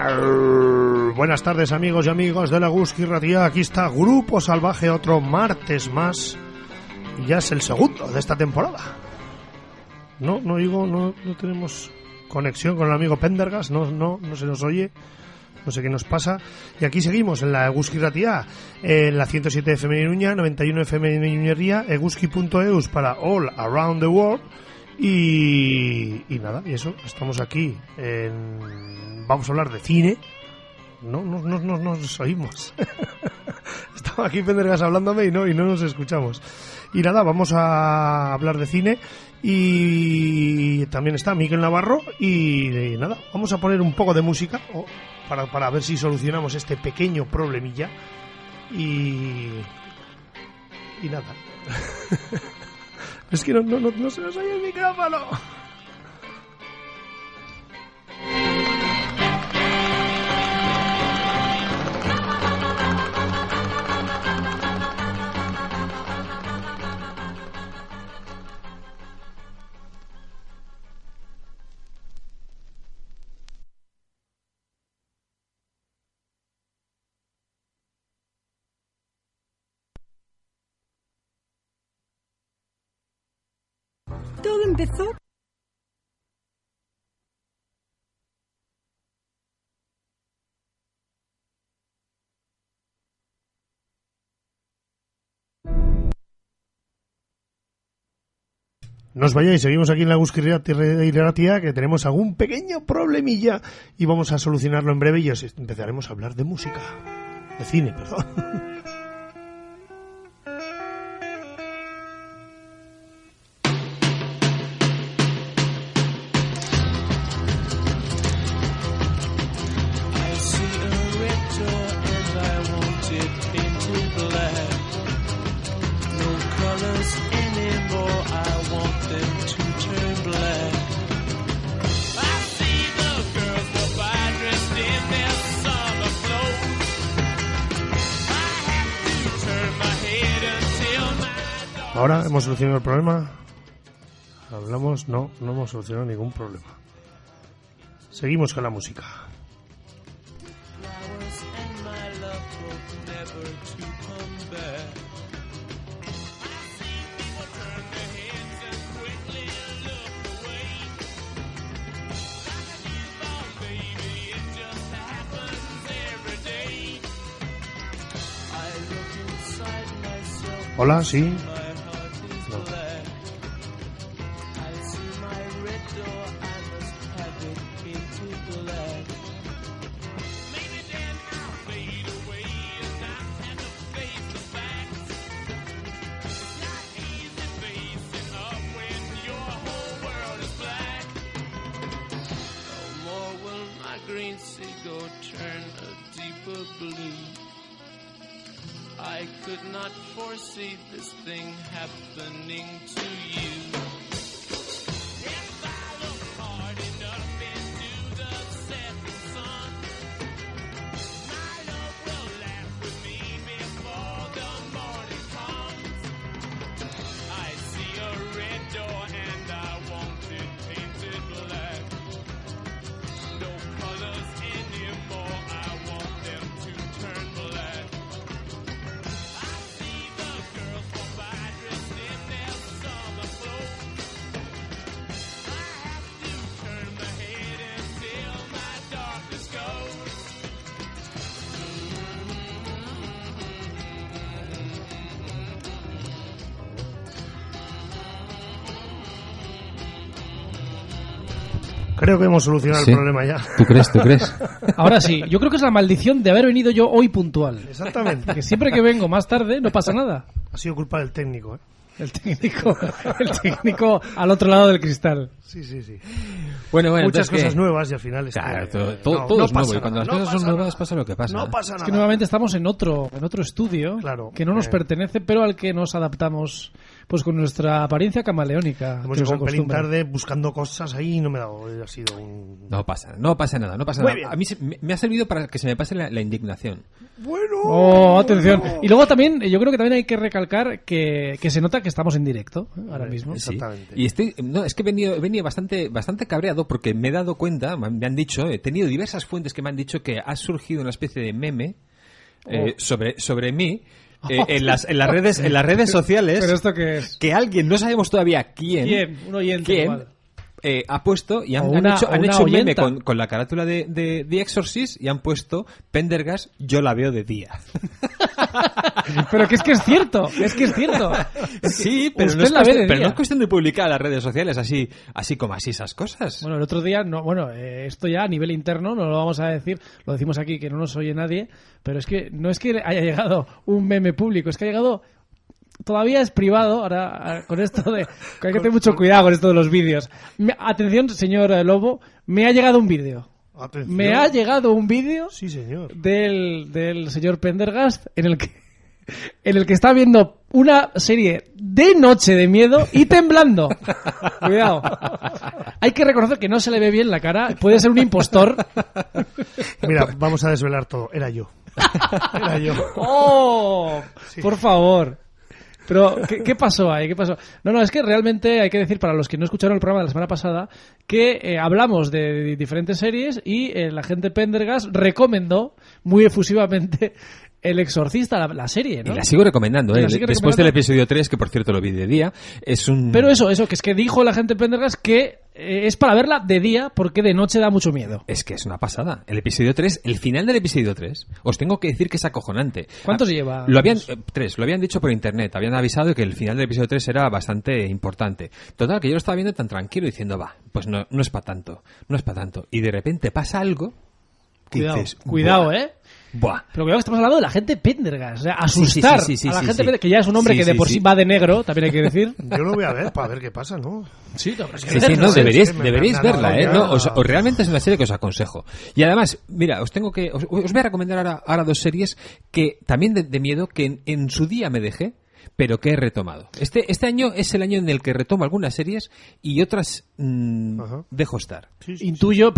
Buenas tardes, amigos y amigas de la Eguski Ratia. Aquí está Grupo Salvaje, otro martes más. Y ya es el segundo de esta temporada. No tenemos conexión con el amigo Pendergast. No se nos oye. No sé qué nos pasa. Y aquí seguimos en la Eguski Ratia, en la 107 FM en Iruña, 91 FM en Iruñería, eguski.eus para all around the world. Y nada, y eso, estamos aquí vamos a hablar de cine. No nos oímos. Estaba aquí Pendergast hablándome y no nos escuchamos. Y nada, vamos a hablar de cine. Y también está Miquel Navarro. Y nada, vamos a poner un poco de música para ver si solucionamos este pequeño problemilla. Y nada. Es que no se nos oye el micrófono. Todo empezó. No os vayáis, seguimos aquí en la Eguski Ratia, que tenemos algún pequeño problemilla y vamos a solucionarlo en breve y os empezaremos a hablar de música, de cine, perdón. Ahora hemos solucionado el problema. Hablamos, no hemos solucionado ningún problema. Seguimos con la música. Hola, sí. I could not foresee this thing happening to you. If I look hard enough into the setting sun, my love will laugh with me before the morning comes. I see a red door and I want it painted black. No colors anymore, I want them to turn black. Creo que hemos solucionado el problema ya. ¿Tú crees? Ahora sí, yo creo que es la maldición de haber venido yo hoy puntual. Exactamente. Que siempre que vengo más tarde no pasa nada. Ha sido culpa del técnico, ¿eh? El técnico al otro lado del cristal. Sí. Bueno, muchas cosas nuevas y al final claro, todo es nuevo. Y cuando las cosas son nuevas pasa lo que pasa. No pasa nada. Es que nuevamente estamos en otro estudio, claro, que no nos pertenece, pero al que nos adaptamos pues con nuestra apariencia camaleónica. Hemos que nos llegado un pelín acostumbra. tarde buscando cosas ahí y no me ha dado. Ha sido un. No pasa nada. Muy bien. A mí me ha servido para que se me pase la indignación. Bueno. Oh, atención. Y luego también, yo creo que también hay que recalcar que se nota que estamos en directo ahora mismo. Sí. Exactamente. Y es que he venido bastante cabreado porque me he dado cuenta, me han dicho, he tenido diversas fuentes que me han dicho que ha surgido una especie de meme sobre mí. En las redes sociales. ¿Pero esto qué es? Que alguien, no sabemos todavía ¿Quién? Un oyente quién, igual. ha puesto y han una hecho un meme oyenta. con la carátula de The Exorcist y han puesto Pendergast, yo la veo de día. Pero que es cierto, Sí, pero, usted la ve de pero día. no es cuestión de publicar en las redes sociales así como así esas cosas. Bueno, el otro día, esto ya a nivel interno, no lo vamos a decir, lo decimos aquí que no nos oye nadie, pero es que no es que haya llegado un meme público, es que ha llegado, todavía es privado, ahora con esto de, que hay que tener mucho cuidado con esto de los vídeos. Atención, señor Lobo, me ha llegado un vídeo. Atención. Me ha llegado un vídeo Sí, señor. del señor Pendergast en el que está viendo una serie de noche de miedo y temblando. Cuidado. Hay que reconocer que no se le ve bien la cara. Puede ser un impostor. Mira, vamos a desvelar todo. Era yo. ¡Oh! Sí. Por favor. Pero, ¿qué pasó ahí? ¿Qué pasó? No, es que realmente hay que decir, para los que no escucharon el programa de la semana pasada, que hablamos de diferentes series y la gente Pendergast recomendó muy efusivamente El Exorcista, la serie, ¿no? Y la sigo recomendando, Y la sigue después recomendando. del episodio 3, que por cierto lo vi de día, es un... Pero eso, que es que dijo la gente Pendergast que es para verla de día porque de noche da mucho miedo. Es que es una pasada. El episodio 3, el final del episodio 3, os tengo que decir que es acojonante. ¿Cuántos lleva? Lo habían dicho por internet, habían avisado de que el final del episodio 3 era bastante importante. Total, que yo lo estaba viendo tan tranquilo diciendo, pues no es para tanto. Y de repente pasa algo que dices, Cuidado, "Buah, ¿eh? Buah. Pero cuidado que estamos hablando de la gente Pendergast. O sea, asustar Sí, a la gente sí. Pendergast, que ya es un hombre Sí, que de sí, por sí. sí va de negro, también hay que decir. Yo lo voy a ver para ver qué pasa, ¿no? Sí, no, pero es que Sí, no, Es deberíais que me han verla, dado ya- No, os realmente es una serie que os aconsejo. Y además, mira, os voy a recomendar ahora dos series que también de miedo que en su día me dejé, pero que he retomado. Este año es el año en el que retomo algunas series y otras Ajá. dejo estar. Sí, sí, Intuyo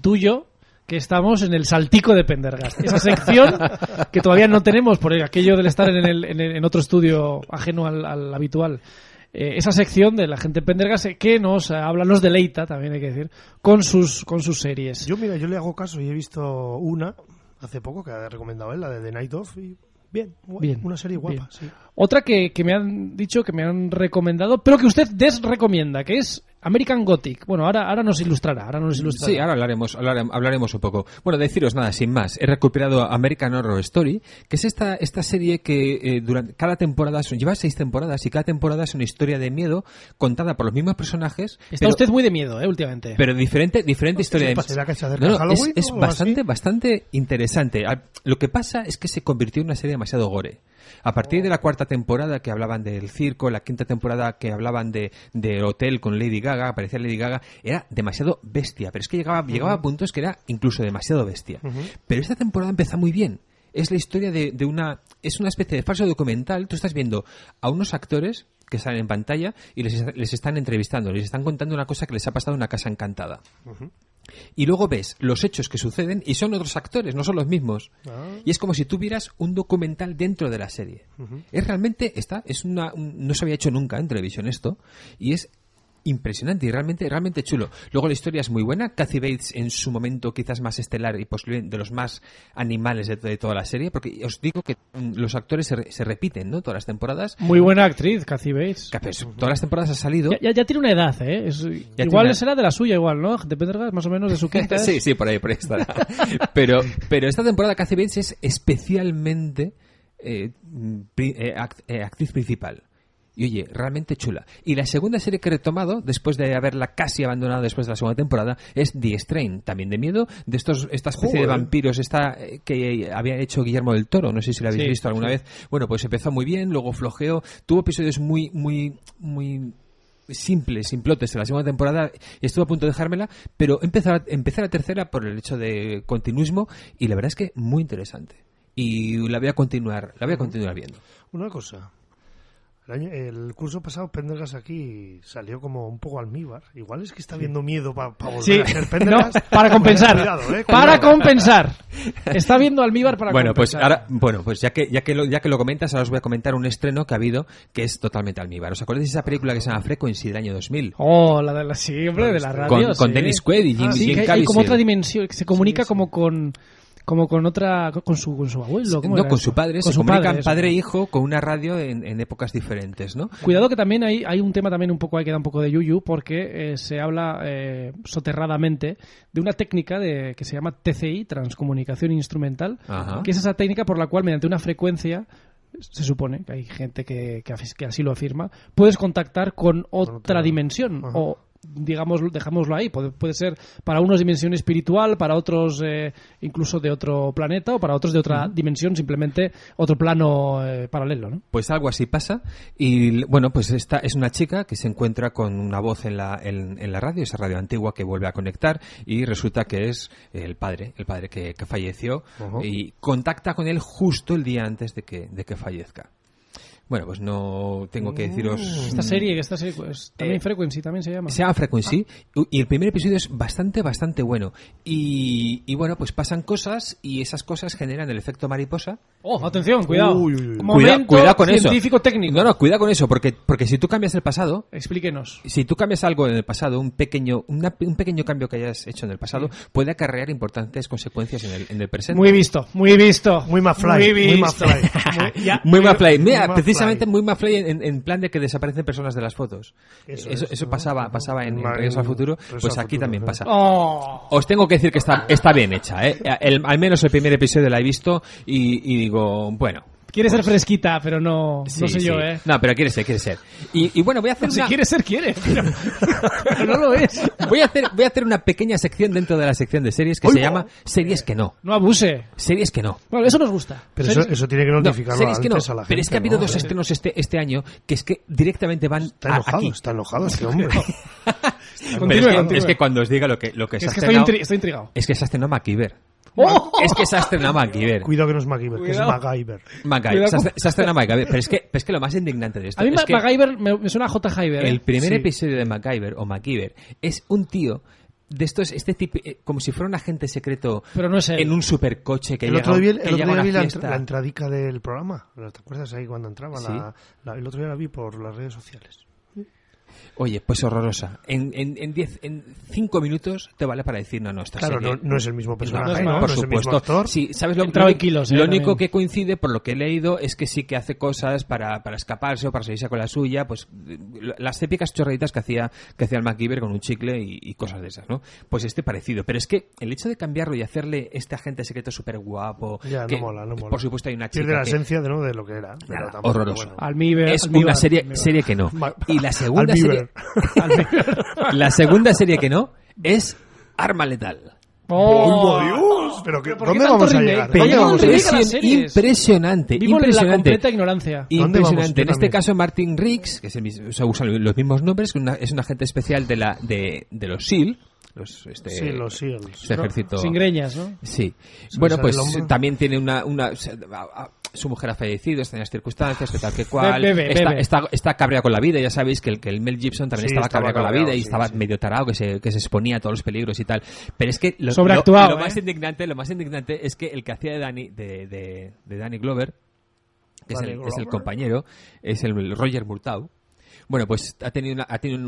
que estamos en el saltico de Pendergast. Esa sección que todavía no tenemos por aquello del estar en otro estudio ajeno al habitual. Esa sección de la gente Pendergast que nos deleita, también hay que decir, con sus series. Yo le hago caso y he visto una hace poco que ha recomendado él, la de The Night Of, y bien, una serie guapa. Bien. Sí. Otra que me han dicho, que me han recomendado, pero que usted desrecomienda, que es American Gothic. Bueno, ahora nos ilustrará. Sí, ahora hablaremos un poco. Bueno, deciros nada, sin más. He recuperado American Horror Story, que es esta serie que durante cada temporada lleva 6 temporadas y cada temporada es una historia de miedo contada por los mismos personajes. Está usted muy de miedo, últimamente. Pero diferente historia de ¿Será que se acerca Halloween es o algo así? bastante interesante. Lo que pasa es que se convirtió en una serie demasiado gore. A partir de la 4ª temporada que hablaban del circo, la 5ª temporada que hablaban de hotel con Lady Gaga, aparecía Lady Gaga, era demasiado bestia. Pero es que llegaba a puntos que era incluso demasiado bestia. Pero esta temporada empezó muy bien. Es la historia es una especie de falso documental. Tú estás viendo a unos actores que salen en pantalla y les están entrevistando, les están contando una cosa que les ha pasado en una casa encantada. Y luego ves los hechos que suceden y son otros actores, no son los mismos. Y es como si tuvieras un documental dentro de la serie. Es realmente, no se había hecho nunca en televisión esto, y es impresionante y realmente chulo. Luego la historia es muy buena. Kathy Bates en su momento quizás más estelar y posiblemente de los más animales de toda la serie, porque os digo que los actores se repiten, ¿no? Todas las temporadas. Muy buena actriz, Kathy Bates. Todas las temporadas ha salido. Ya tiene una edad, ¿eh? Igual será de la suya, ¿no? De Pendergast, más o menos de su quinta. Sí, por ahí estará. pero esta temporada Kathy Bates es especialmente actriz principal. Y oye, realmente chula. Y la segunda serie que he retomado, después de haberla casi abandonado después de la segunda temporada, es The Strain, también de miedo, de esta especie de vampiros que había hecho Guillermo del Toro, no sé si la habéis visto alguna vez. Bueno, pues empezó muy bien, luego flojeó, tuvo episodios muy simplotes en la segunda temporada y estuve a punto de dejármela, pero empecé la tercera por el hecho de continuismo y la verdad es que muy interesante. Y la voy a continuar viendo. Una cosa. El curso pasado Pendergast aquí salió como un poco almíbar. Igual es que está viendo miedo para volver Sí, a ser Pendergast. no, para compensar. Cuidado, Para cuidado. compensar. Está viendo almíbar para Bueno, pues compensar. ahora, pues ya que lo comentas, ahora os voy a comentar un estreno que ha habido que es totalmente almíbar. ¿Os acordáis de esa película que se llama Frequency del año 2000? Oh, la de la sí, hombre, de la radio. Con sí. Dennis Quaid y Jim Sí, que hay Caviezel. como otra dimensión, que se comunica como con otra, con su abuelo. ¿cómo No, era con eso? su padre, Con se su comunican eso. padre e hijo con una radio en épocas diferentes, ¿no? Cuidado que también hay un tema también un poco, hay que dar un poco de yuyu, porque se habla soterradamente de una técnica que se llama TCI, Transcomunicación Instrumental, Ajá. que es esa técnica por la cual mediante una frecuencia, se supone que hay gente que así lo afirma, puedes contactar con otra dimensión Ajá. o digamos, dejámoslo ahí, puede ser para unos dimensión espiritual, para otros incluso de otro planeta o para otros de otra dimensión, simplemente otro plano paralelo, ¿no? Pues algo así pasa y bueno, pues esta es una chica que se encuentra con una voz en la radio, esa radio antigua que vuelve a conectar y resulta que es el padre que falleció y contacta con él justo el día antes de que fallezca. Bueno, pues no tengo que deciros... Esta serie pues, también Frequency también se llama. Se llama Frequency y el primer episodio es bastante bueno y bueno, pues pasan cosas y esas cosas generan el efecto mariposa. Oh, atención, cuidado. Uy, uy, uy. Momento Cuidado con eso. científico técnico. No, cuidado con eso porque si tú cambias el pasado, Explíquenos. si tú cambias algo en el pasado, un pequeño cambio que hayas hecho en el pasado puede acarrear importantes consecuencias en el presente. Muy visto, muy visto. Muy McFly, Muy muy visto. McFly. Muy McFly. Mira, McFly. precisamente muy McFly en plan de que desaparecen personas de las fotos. Eso pasaba en Regreso al Futuro, pues aquí también pasa. Oh. Os tengo que decir que está bien hecha, ¿eh? Al menos el primer episodio la he visto y digo, bueno. Quiere ser fresquita, pero no Sí, sé sí. yo, ¿eh? No, pero quiere ser. Y bueno, voy a hacer Si una... quiere ser, quiere, pero no lo es. Voy a hacer una pequeña sección dentro de la sección de series que se llama Series que no. No abuse. Series que no. Bueno, eso nos gusta. Pero Series- eso tiene que No, notificarlo series que no. antes a la gente. Pero es que ha habido ¿no? dos estrenos este año que es que directamente van Está enojado este hombre. Pero Continúe. es que cuando os diga lo que se ha Es que estrenado, estoy intrigado. es que se ha estrenado MacGyver. ¡Oh! Es que se ha estrenado MacGyver. Cuidado que no es MacGyver, que es Cuidado. MacGyver. MacGyver. Cuidado. Se ha estrenado MacGyver. Pero es que lo más indignante de esto A mí es que MacGyver me suena a J. Hyber. el primer Sí. episodio de MacGyver o MacGyver es un tío de estos, este tipo, como si fuera un agente secreto Pero no es él. en un supercoche que El llega, otro día, que llega a una vi fiesta. la entradica del programa. ¿Te acuerdas ahí cuando entraba? Sí. El otro día la vi por las redes sociales. Oye, pues horrorosa. En 5 minutos te vale para decir, no, esta Claro, serie... no es el mismo personaje, no, ¿no? por No es el mismo supuesto. actor. Sí, ¿sabes lo, Entraba en kilos, lo único también. que coincide, por lo que he leído, es que sí que hace cosas para escaparse o para salirse con la suya, pues las típicas chorraditas que hacía el MacGyver con un chicle y cosas de esas, ¿no? Pues parecido. Pero es que el hecho de cambiarlo y hacerle este agente secreto súper guapo... Ya, que, no mola. Por supuesto hay una chica Pierde la que- esencia de lo que era. Pero Nada, tampoco, horroroso. bueno. Almíbar. es Almíbar, una Almíbar. serie que no. Y la segunda serie... Almíbar. La segunda serie que no es Arma Letal. ¡Oh! ¡Oh, Dios! ¿Pero ¿Pero por dónde qué tanto vamos a remake? llegar? Pero ¿Dónde yo vamos a no llegar? las series. Impresionante. Vivo en la Impresionante. completa ignorancia. ¿Dónde vamos? Impresionante. Yo En este también. caso, Martin Riggs, que es usan los mismos nombres, es un agente especial de los SEAL. Sí, los SEALs. Este ejército. Sin greñas, ¿no? Sí. Se Bueno, le pues sale el hombro. también tiene su mujer ha fallecido, está en las circunstancias, que tal que cual. Bebe. Está cabreado con la vida, ya sabéis que el Mel Gibson también Sí, estaba estaba cabreado con la cabreado, vida y sí, estaba sí. medio tarado, que se exponía a todos los peligros y tal. Pero es que lo Sobreactuado, más ¿eh? indignante es que el que hacía de Danny Glover, que Danny es el Glover. compañero, es el Roger Murtaugh. Bueno, pues ha tenido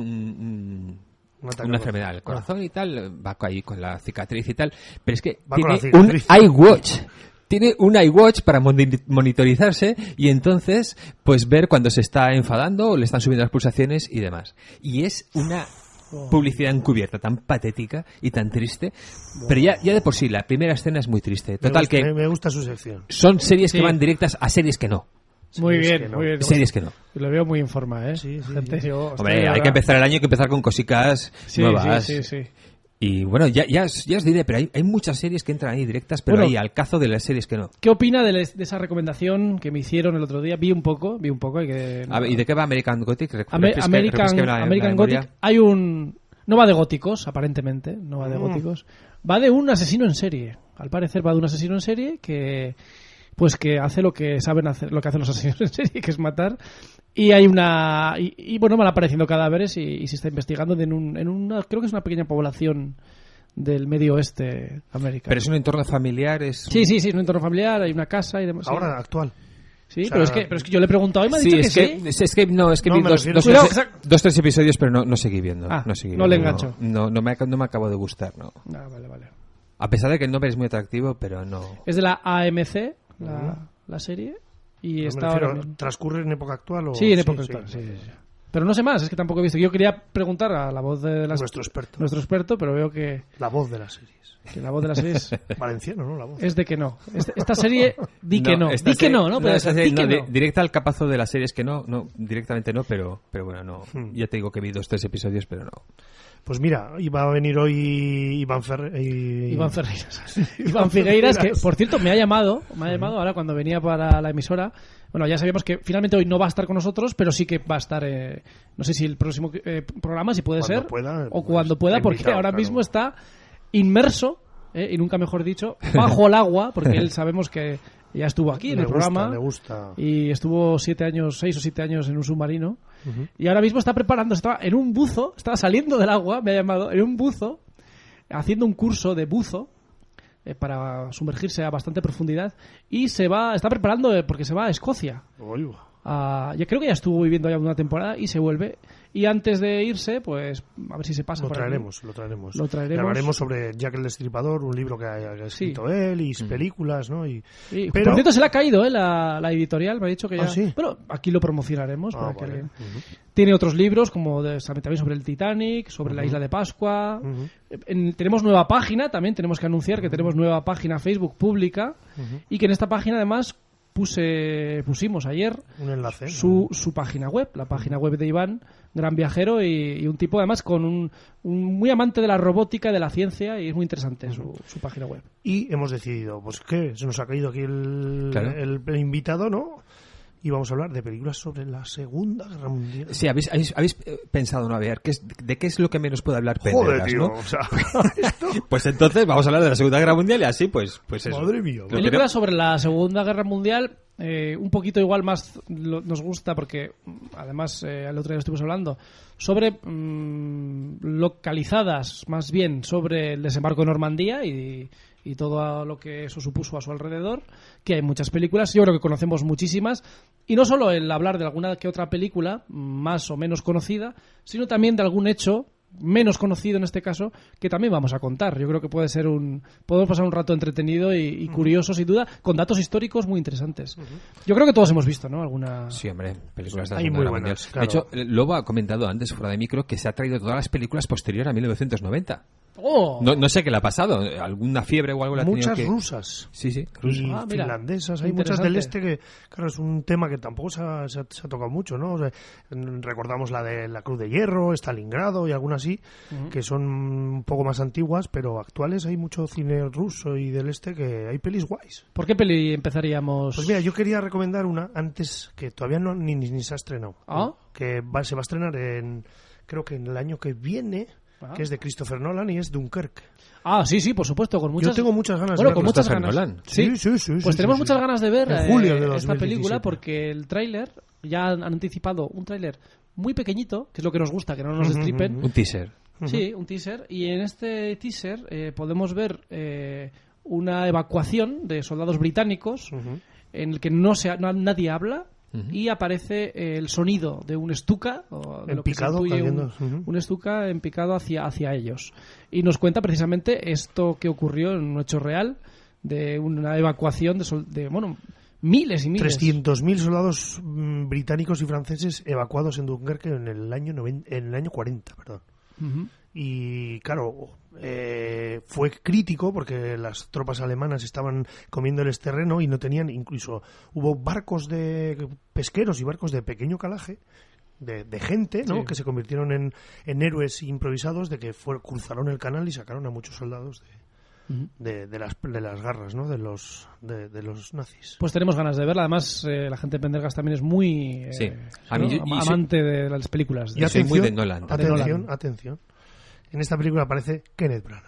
una enfermedad del corazón y tal, va ahí con la cicatriz y tal, pero es que Va con la tiene un cicatriz. iWatch. Tiene un iWatch para monitorizarse y entonces pues ver cuando se está enfadando o le están subiendo las pulsaciones y demás. Y es una publicidad encubierta tan patética y tan triste, pero ya de por sí la primera escena es muy triste. Total que Me gusta su sección. son series Sí. que van directas a series que no. Muy es bien, que no. muy bien. Series que no. Lo veo muy en forma, ¿eh? Sí, sí, Gente, sí. yo estoy Hombre, hay ahora- que empezar el año, hay que empezar con cositas Sí, nuevas. sí. Y bueno, ya os diré, pero hay muchas series que entran ahí directas, pero Bueno. ahí al cazo de las series que no. ¿Qué opina de esa recomendación que me hicieron el otro día? Vi un poco, hay que... A ver, ¿y de qué va American Gothic? American Gothic. Hay un... No va de góticos, aparentemente. No va de góticos. Va de un asesino en serie. Al parecer va de un asesino en serie que pues que hace lo que saben hacer, lo que hacen los asesinos en serie, que es matar. Y hay una bueno, van apareciendo cadáveres y se está investigando en una, creo que es una pequeña población del medio oeste americano. Pero es un entorno familiar, Sí, es un entorno familiar, hay una casa y demás. Ahora, actual. Sí, O sea, pero es que yo le he preguntado y me ha dicho que sí. Es que vi dos, tres episodios, pero no seguí viendo. No le engancho. No me acabo de gustar, no. Vale. A pesar de que el nombre es muy atractivo, pero no. Es de la AMC, la serie, y está ahora mismo. ¿Transcurre en época actual? O... Sí, en época actual, sí. Pero no sé más, es que tampoco he visto. Yo quería preguntar a la voz de nuestro experto, pero veo que... La voz de las series. Que la voz de la serie es... Valenciano, ¿no? La voz. Es de que no. Esta serie, que no. Di que no, ¿no? Directa al capazo de la serie es que no, directamente no, pero bueno, no. Ya te digo que vi 2-3 episodios, pero no. Pues mira, iba a venir hoy Iván Figueiras, que por cierto me ha llamado ahora cuando venía para la emisora. Bueno, ya sabíamos que finalmente hoy no va a estar con nosotros, pero sí que va a estar, no sé si el próximo programa, si puede cuando ser, pueda, o cuando pueda, porque invitado, ahora mismo está inmerso, y nunca mejor dicho, bajo el agua, porque él sabemos que ya estuvo aquí en el programa. Le gusta. Y estuvo 6 o 7 años en un submarino. Y ahora mismo está preparando, estaba en un buzo, estaba saliendo del agua, me ha llamado, en un buzo, haciendo un curso de buzo para sumergirse a bastante profundidad, y está preparando porque se va a Escocia. Ya creo que ya estuvo viviendo ya una temporada y se vuelve, y antes de irse, pues a ver si se pasa. Lo traeremos. Y hablaremos sobre Jack el Destripador, un libro que ha escrito él, y películas, ¿no? Pero... Por cierto, se le ha caído la editorial, me ha dicho que ya... ¿sí? Bueno, aquí lo promocionaremos. Tiene otros libros, como también sobre el Titanic, sobre la Isla de Pascua. Tenemos nueva página, también tenemos que anunciar que tenemos nueva página Facebook pública, y que en esta página además pusimos ayer un enlace, su página web, la página web de Iván, gran viajero y un tipo además con un muy amante de la robótica, de la ciencia, y es muy interesante su página web. Y hemos decidido, pues que se nos ha caído aquí el invitado, ¿no? Y vamos a hablar de películas sobre la Segunda Guerra Mundial. Sí, habéis pensado, ¿no? A ver, ¿de qué es lo que menos puede hablar Joder, Pendergast, tío, ¿no? o sea, Pues entonces vamos a hablar de la Segunda Guerra Mundial y así, pues eso. Madre mía. Películas sobre la Segunda Guerra Mundial, un poquito igual más nos gusta porque, además, el otro día estuvimos hablando, sobre localizadas más bien sobre el desembarco de Normandía y todo lo que eso supuso a su alrededor, que hay muchas películas, yo creo que conocemos muchísimas, y no solo el hablar de alguna que otra película más o menos conocida, sino también de algún hecho menos conocido en este caso, que también vamos a contar. Yo creo que podemos pasar un rato entretenido y curioso, sin duda, con datos históricos muy interesantes. Yo creo que todos hemos visto, ¿no? Alguna... Sí, hombre, películas de la Hay Segunda muy Guerra buenas, Mundial. claro. De hecho, Lobo ha comentado antes, fuera de micro, que se ha traído todas las películas posteriores a 1990. ¡Oh! No sé qué le ha pasado, alguna fiebre o algo le ha tenido Muchas que... rusas. Sí, Y Ah, mira, finlandesas, hay muchas del este que, claro, es un tema que tampoco se ha tocado mucho, ¿no? O sea, recordamos la de la Cruz de Hierro, Stalingrado y algunas así, que son un poco más antiguas, pero actuales. Hay mucho cine ruso y del este que hay pelis guays. ¿Por qué peli empezaríamos? Pues mira, yo quería recomendar una antes que todavía ni se ha estrenado, que se va a estrenar creo que en el año que viene, que es de Christopher Nolan y es Dunkirk. Ah, sí, por supuesto, con muchas... Yo tengo muchas ganas de con verla. muchas Christopher ganas. Nolan. Sí. Pues tenemos muchas ganas de ver en julio de esta 2017. película, porque el tráiler, ya han anticipado un tráiler muy pequeñito, que es lo que nos gusta, que no nos destripen. Un teaser. Sí, un teaser. Y en este teaser podemos ver una evacuación de soldados británicos en el que nadie habla, y aparece el sonido de un Stuka, o de lo que se intuye un Stuka en picado hacia ellos. Y nos cuenta precisamente esto que ocurrió en un hecho real, de una evacuación de miles y miles. 300.000 soldados británicos y franceses evacuados en Dunkerque en el año 40, perdón. Y claro, fue crítico porque las tropas alemanas estaban comiéndoles terreno y no tenían, incluso hubo barcos de pesqueros y barcos de pequeño calaje de gente, ¿no? Que se convirtieron en héroes improvisados, de que cruzaron el canal y sacaron a muchos soldados de las garras, ¿no? de los nazis. Pues tenemos ganas de verla. Además, la gente de Pendergast también es muy amante de las películas. Y soy muy de Nolan. Atención. En esta película aparece Kenneth Branagh.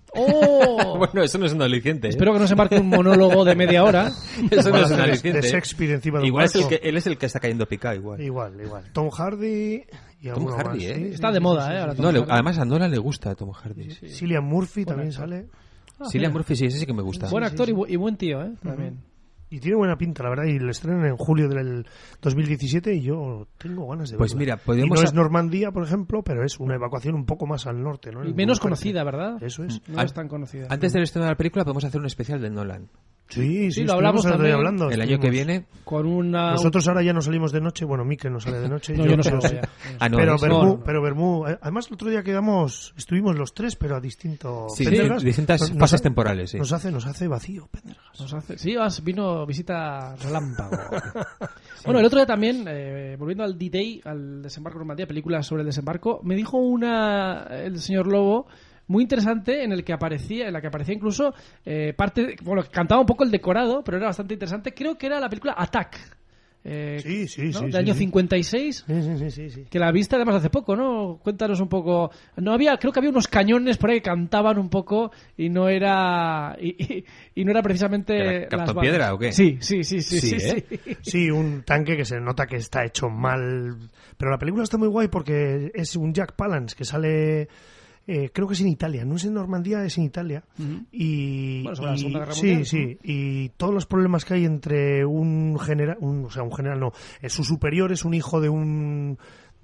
¡Oh! Bueno, eso no es un aliciente. ¿eh? Espero que no se marque un monólogo de media hora. Eso no es un de aliciente. Shakespeare encima de un Igual es barco. él es el que está cayendo picado, igual. Igual. Tom Hardy y alguno Hardy, más. ¿eh? Sí, Está sí, de sí, moda, sí, ahora sí. Tom No, Hardy. además a Nolan le gusta a Tom Hardy. Cillian Murphy también actor. sale. Cillian mira. Murphy, sí, ese sí que me gusta. Buen actor y buen tío, también. Y tiene buena pinta, la verdad, y le estrenan en julio del 2017 y yo tengo ganas de Pues verla. mira, y podemos no es Normandía, por ejemplo, pero es una evacuación un poco más al norte, ¿no? Y En menos Dunkerque. conocida, ¿verdad? Eso es. No es tan conocida. Antes del estreno de la película podemos hacer un especial de Nolan. Sí, lo hablamos estuvimos el otro día también. hablando. El año que estuvimos. viene... Con una... Nosotros ahora ya no salimos de noche, bueno, Mikel no sale de noche. No, yo no salgo sí. ya. Ah, no, pero eso- Bermú, no. pero Bermú, además el otro día estuvimos los tres, pero a distinto. Sí, Pendergast distintas nos- fases nos- temporales, sí. Nos hace vacío, Pendergast. Sí, vino visita relámpago. Bueno, el otro día también, volviendo al D-Day, al desembarco de Normandía, película sobre el desembarco, me dijo el señor Lobo muy interesante en la que aparecía incluso parte, bueno, cantaba un poco el decorado, pero era bastante interesante. Creo que era la película Attack. Sí, ¿no? sí. De año sí. 56. Sí. Que la viste además hace poco, ¿no? Cuéntanos un poco. Creo que había unos cañones por ahí que cantaban un poco y no era y no era precisamente ¿Era las cartón balas. piedra o qué? Sí, Sí, ¿eh? Sí, un tanque que se nota que está hecho mal. Pero la película está muy guay porque es un Jack Palance que sale. Creo que es en Italia, no es en Normandía, es en Italia. Y, Bueno, sobre la Segunda Guerra sí, Mundial. sí, y todos los problemas que hay entre un general, su superior es un hijo de un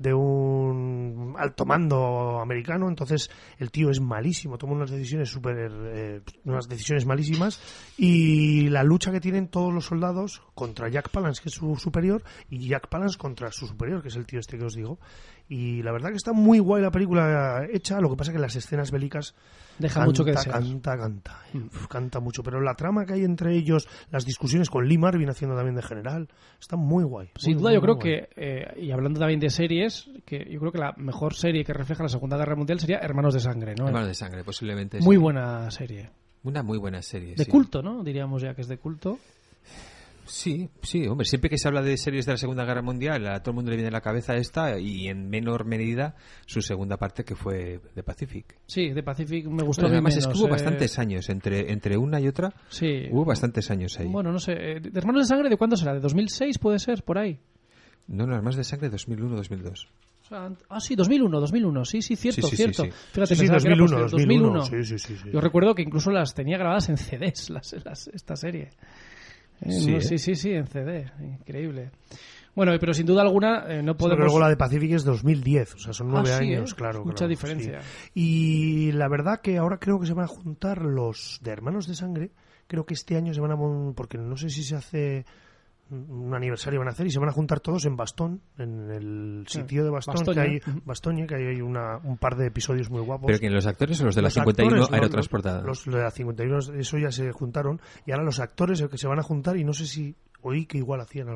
alto mando americano, entonces el tío es malísimo, toma unas decisiones unas decisiones malísimas, y la lucha que tienen todos los soldados contra Jack Palance, que es su superior, y Jack Palance contra su superior, que es el tío este que os digo. Y la verdad que está muy guay la película hecha, lo que pasa que las escenas bélicas Deja mucho que desear. Canta mucho, pero la trama que hay entre ellos, las discusiones con Lee Marvin haciendo también de general, está muy guay. Sin muy, duda, muy yo creo guay. que, y hablando también de series, que yo creo que la mejor serie que refleja la Segunda Guerra Mundial sería Hermanos de Sangre, ¿no? Hermanos de Sangre, posiblemente. Muy sí. buena serie. Una muy buena serie. De sí. culto, ¿no? Diríamos ya que es de culto. Sí, hombre, siempre que se habla de series de la Segunda Guerra Mundial, a todo el mundo le viene a la cabeza esta y en menor medida su segunda parte que fue The Pacific. Sí, de Pacific me gustó. Bueno, bien además es menos, que hubo bastantes años entre una y otra. Sí. Hubo bastantes años ahí. Bueno, no sé. ¿De Hermanos de Sangre de cuándo será? ¿De 2006 puede ser? Por ahí. No, Hermanos de Sangre 2001-2002. O sea, sí, 2001. Sí, cierto, Sí, cierto. sí. Fíjate, Sí, pensaba que era 2001. posterior. 2001. Sí. Yo recuerdo que incluso las tenía grabadas en CDs, esta serie. Sí, en CD. Increíble. Bueno, pero sin duda alguna no Pero podemos... luego la de Pacific es 2010, o sea, son 9 sí, años, claro. Mucha diferencia. Sí. Y la verdad que ahora creo que se van a juntar los de Hermanos de Sangre, creo que este año se van a... porque no sé si se hace un aniversario van a hacer y se van a juntar todos en Bastón, en el sitio de Bastón, Bastoña. que hay un par de episodios muy guapos. Pero que los actores o los de la Los 51 actores, aerotransportada. Los de la 51, eso ya se juntaron. Y ahora los actores que se van a juntar, y no sé si oí que igual hacían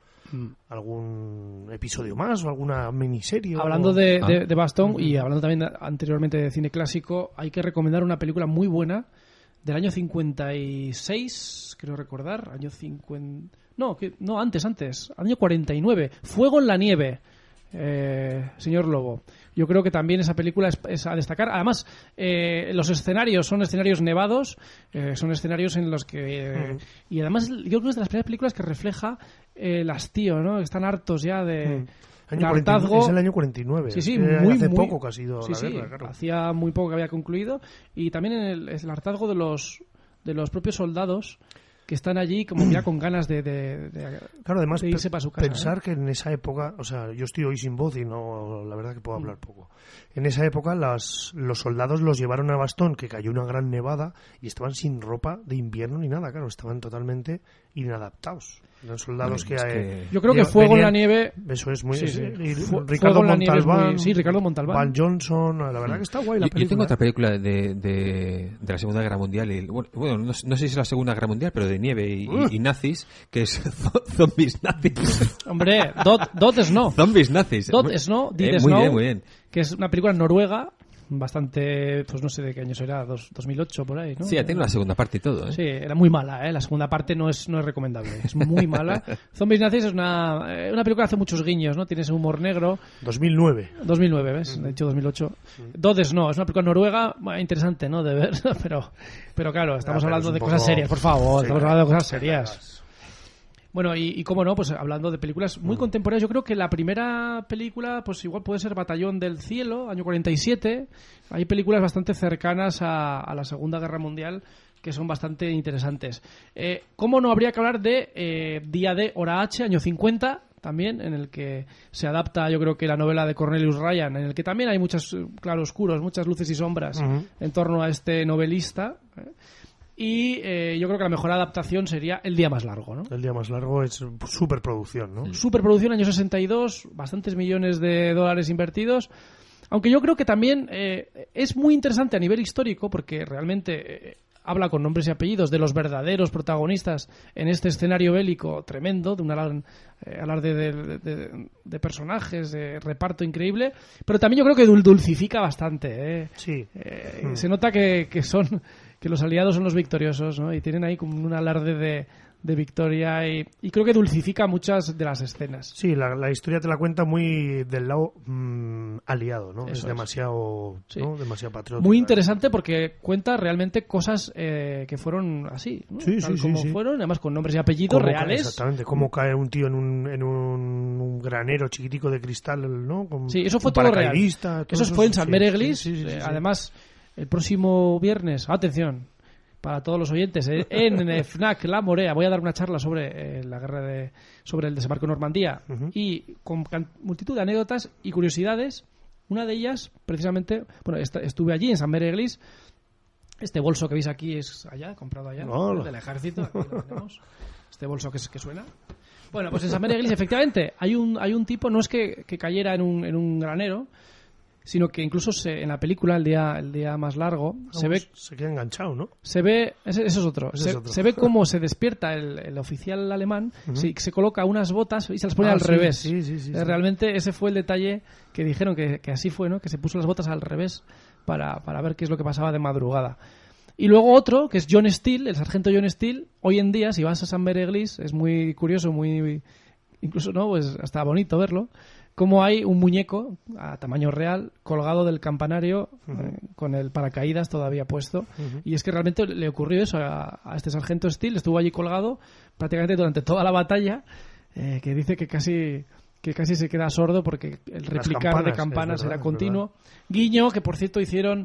algún episodio más o alguna miniserie. Hablando o... de Bastón y hablando también anteriormente de cine clásico, hay que recomendar una película muy buena del año 56, creo recordar, año 50... No, antes, año 49, Fuego en la nieve, señor Lobo. Yo creo que también esa película es a destacar. Además, los escenarios son escenarios nevados, son escenarios en los que... Y además, yo creo que es de las primeras películas que refleja el hastío, ¿no? Están hartos ya de... hartazgo. Es el año 49. Sí, hace poco que ha sido la guerra, claro. Hacía muy poco que había concluido. Y también el hartazgo de los propios soldados que están allí como ya con ganas de claro, además de irse para su casa. Pensar que en esa época, o sea, yo estoy hoy sin voz y no, la verdad que puedo hablar poco. En esa época los soldados los llevaron a Bastón, que cayó una gran nevada y estaban sin ropa de invierno ni nada, claro, estaban totalmente inadaptados. Eran soldados yo creo que Fuego en la nieve... Eso es muy... Sí. Y Ricardo Montalbán. Ricardo Montalbán. Van Johnson, la verdad que está guay la película. Yo tengo otra película de la Segunda Guerra Mundial, bueno, no sé si es la Segunda Guerra Mundial, pero de nieve y nazis, que es Zombies Nazis. Hombre, Dot Snow. Zombies Nazis. Dot Snow, Did Snow, muy bien. Que es una película noruega bastante, pues no sé de qué año será, 2008 por ahí, ¿no? Sí, ya tiene una segunda parte y todo, ¿eh? Sí, era muy mala, ¿eh? La segunda parte no es recomendable, es muy mala. Zombies Nazis es una película que hace muchos guiños, ¿no? Tiene ese humor negro. 2009. 2009, ¿ves? De hecho, 2008. Dodes no, es una película noruega interesante, ¿no? De ver, pero claro, estamos hablando de cosas serias, por favor, estamos hablando de cosas serias. Bueno, y cómo no, pues hablando de películas muy contemporáneas, yo creo que la primera película, pues igual puede ser Batallón del Cielo, año 47. Hay películas bastante cercanas a la Segunda Guerra Mundial que son bastante interesantes. ¿Cómo no habría que hablar de Día D, Hora H, año 50, también, en el que se adapta, yo creo que la novela de Cornelius Ryan, en el que también hay muchos claroscuros, muchas luces y sombras en torno a este novelista, Y yo creo que la mejor adaptación sería El día más largo, ¿no? El día más largo es superproducción, ¿no? Superproducción, año 62, bastantes millones de dólares invertidos. Aunque yo creo que también es muy interesante a nivel histórico, porque realmente habla con nombres y apellidos de los verdaderos protagonistas en este escenario bélico tremendo, de un alarde de personajes, de reparto increíble. Pero también yo creo que dulcifica bastante, ¿eh? Sí. Se nota que los aliados son los victoriosos, ¿no? Y tienen ahí como un alarde de victoria y creo que dulcifica muchas de las escenas. Sí, la historia te la cuenta muy del lado aliado, ¿no? Eso es demasiado, sí. ¿no? Demasiado patriótico. Muy interesante porque cuenta realmente cosas que fueron así, ¿no? Sí, Tal sí, como sí. fueron, además con nombres y apellidos reales. Exactamente, cómo cae un tío en un granero chiquitico de cristal, ¿no? Sí, eso fue todo real. Eso fue en San Mereglis. Sí. Además, el próximo viernes, atención, para todos los oyentes, en FNAC La Morea voy a dar una charla sobre la guerra sobre el desembarco en Normandía y con multitud de anécdotas y curiosidades. Una de ellas, precisamente, bueno, estuve allí en San Mereglis. Este bolso que veis aquí es allá, comprado allá, del ejército. Aquí lo tenemos. Este bolso que suena. Bueno, pues en San Mereglis, efectivamente, hay un tipo, no es que cayera en un granero, sino que incluso en la película El día más largo se queda enganchado, ¿no? Se ve, eso es otro. Se ve cómo se despierta el oficial alemán, se coloca unas botas y se las pone al revés. Sí. Realmente ese fue el detalle que dijeron que así fue, ¿no? Que se puso las botas al revés para ver qué es lo que pasaba de madrugada. Y luego otro, que es John Steele, el sargento John Steele. Hoy en día, si vas a San Mereglis, es muy curioso, muy incluso no, pues hasta bonito verlo. Como hay un muñeco a tamaño real colgado del campanario con el paracaídas todavía puesto. Y es que realmente le ocurrió eso a este sargento Steele. Estuvo allí colgado prácticamente durante toda la batalla, que dice que casi se queda sordo porque el replicar de campanas era continuo. Guiño, que por cierto hicieron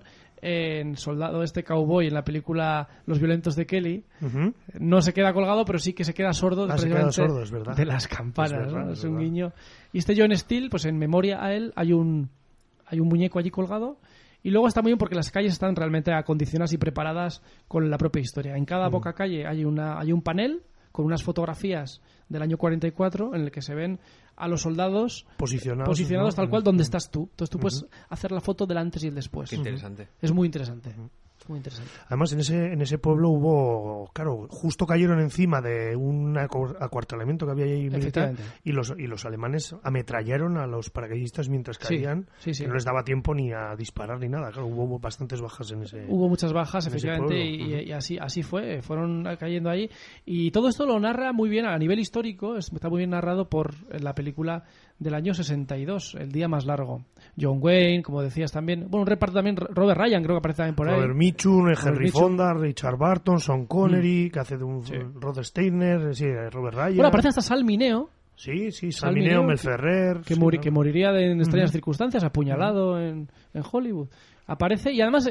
en Soldado Cowboy, en la película Los violentos de Kelly. No se queda colgado, pero sí que se queda sordo, es verdad. de las campanas. Es verdad, ¿no? es un verdad. guiño. Y este John Steele, pues en memoria a él hay un muñeco allí colgado. Y luego está muy bien porque las calles están realmente acondicionadas y preparadas con la propia historia. En cada boca calle hay un panel con unas fotografías del año 44 en el que se ven a los soldados posicionados, ¿no? Tal cual donde estás tú. Entonces tú puedes hacer la foto del antes y el después. Qué interesante. Es muy interesante. Muy interesante. Además, en ese pueblo hubo, claro, justo cayeron encima de un acuartelamiento que había ahí militar y los alemanes ametrallaron a los paracaidistas mientras caían, que no les daba tiempo ni a disparar ni nada. Claro, hubo bastantes bajas en ese. Hubo muchas bajas, efectivamente, y así fue. Fueron cayendo ahí. Y todo esto lo narra muy bien a nivel histórico. Está muy bien narrado por la película del año 62, El día más largo. John Wayne, como decías también. Bueno, un reparto también. Robert Ryan, creo que aparece también por ahí. Robert Mitchum, Henry Fonda, Richard Barton, Sean Connery, que hace de un Rod Steiner, Robert Ryan. Bueno, aparece hasta Sal Mineo. Sí, Sal Mineo, Mel Ferrer. Que moriría en extrañas circunstancias, apuñalado en Hollywood. Aparece y además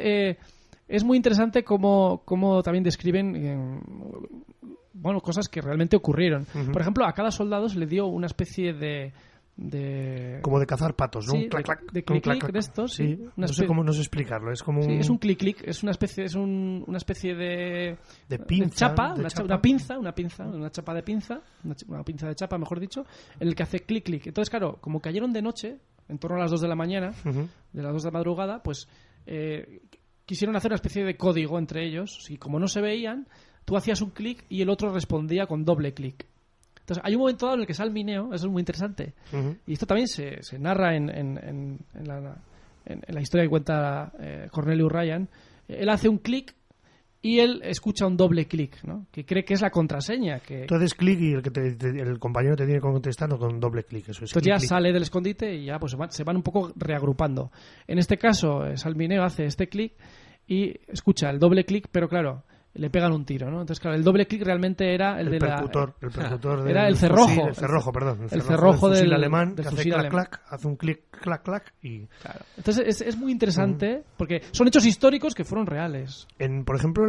es muy interesante cómo también describen cosas que realmente ocurrieron. Por ejemplo, a cada soldado se le dio una especie de como de cazar patos, ¿no? Sí, un clac, clac, de clic de estos. Sí. No sé cómo explicarlo. Es como es un clic, es una especie de pinza, chapa, una chapa de pinza, una pinza de chapa, mejor dicho, en el que hace clic. Entonces, claro, como cayeron de noche, en torno a las 2 de la mañana, de las 2 de la madrugada, pues quisieron hacer una especie de código entre ellos. Y como no se veían, tú hacías un clic y el otro respondía con doble clic. Entonces, hay un momento dado en el que Sal Mineo, eso es muy interesante, y esto también se narra en en la historia que cuenta Cornelius Ryan, él hace un clic y él escucha un doble clic, ¿no? Que cree que es la contraseña. Que... Tú haces clic y el compañero te tiene que contestar con doble clic. Eso es. Entonces ya clic. sale del escondite y ya pues se van un poco reagrupando. En este caso, Salmineo hace este clic y escucha el doble clic, pero claro, le pegan un tiro, ¿no? Entonces, claro, el doble clic realmente era el percutor era del el cerrojo. Fusil, el cerrojo del fusil alemán, del que hace fusil clac, alemán. clac, hace un clic, clac, clac y... Claro. Entonces es muy interesante porque son hechos históricos que fueron reales. Por ejemplo,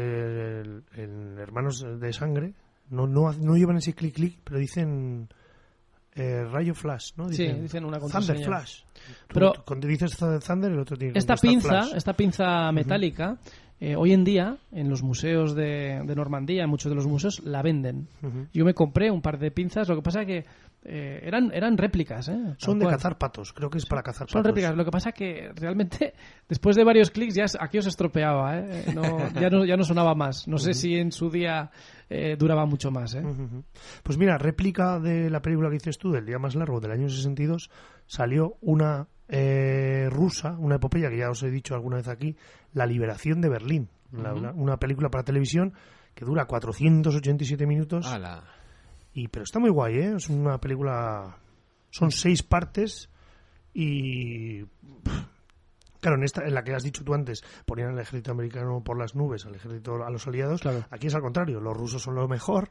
en Hermanos de Sangre no llevan ese clic, clic, pero dicen rayo flash, ¿no? Dicen una contraseña. Thunder flash. Pero cuando dices Thunder, el otro tiene que esta contestar flash. pinza metálica, hoy en día, en los museos de Normandía, en muchos de los museos, la venden. Ujú. Yo me compré un par de pinzas, lo que pasa que eran réplicas. Son de cazar patos, creo que es para cazar patos. Son réplicas, lo que pasa que realmente, después de varios clics, ya aquello se estropeaba, ya no sonaba más. No sé si en su día duraba mucho más. Ujú. Pues mira, réplica de la película que dices tú, del día más largo, del año 62, salió una rusa, una epopeya que ya os he dicho alguna vez aquí, La liberación de Berlín, una película para televisión que dura 487 minutos. ¡Hala! Pero está muy guay, ¿eh? Es una película... Son 6 partes y... Claro, en la que has dicho tú antes, ponían al ejército americano por las nubes, a los aliados. Claro. Aquí es al contrario, los rusos son lo mejor.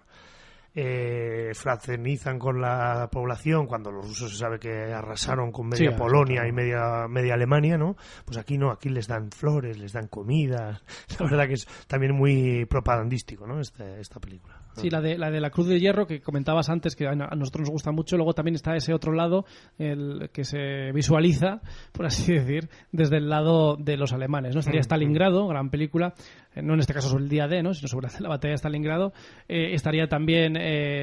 Fraternizan con la población cuando los rusos se sabe que arrasaron con media Polonia y media Alemania, ¿no? Pues aquí no, aquí les dan flores, les dan comida. La verdad que es también muy propagandístico, ¿no? Esta película. Sí, la de la Cruz de Hierro que comentabas antes, que a nosotros nos gusta mucho. Luego también está ese otro lado, el que se visualiza, por así decir, desde el lado de los alemanes, ¿no? Estaría Stalingrado, gran película, no en este caso sobre el día D, ¿no? Sino sobre la batalla de Stalingrado. Estaría también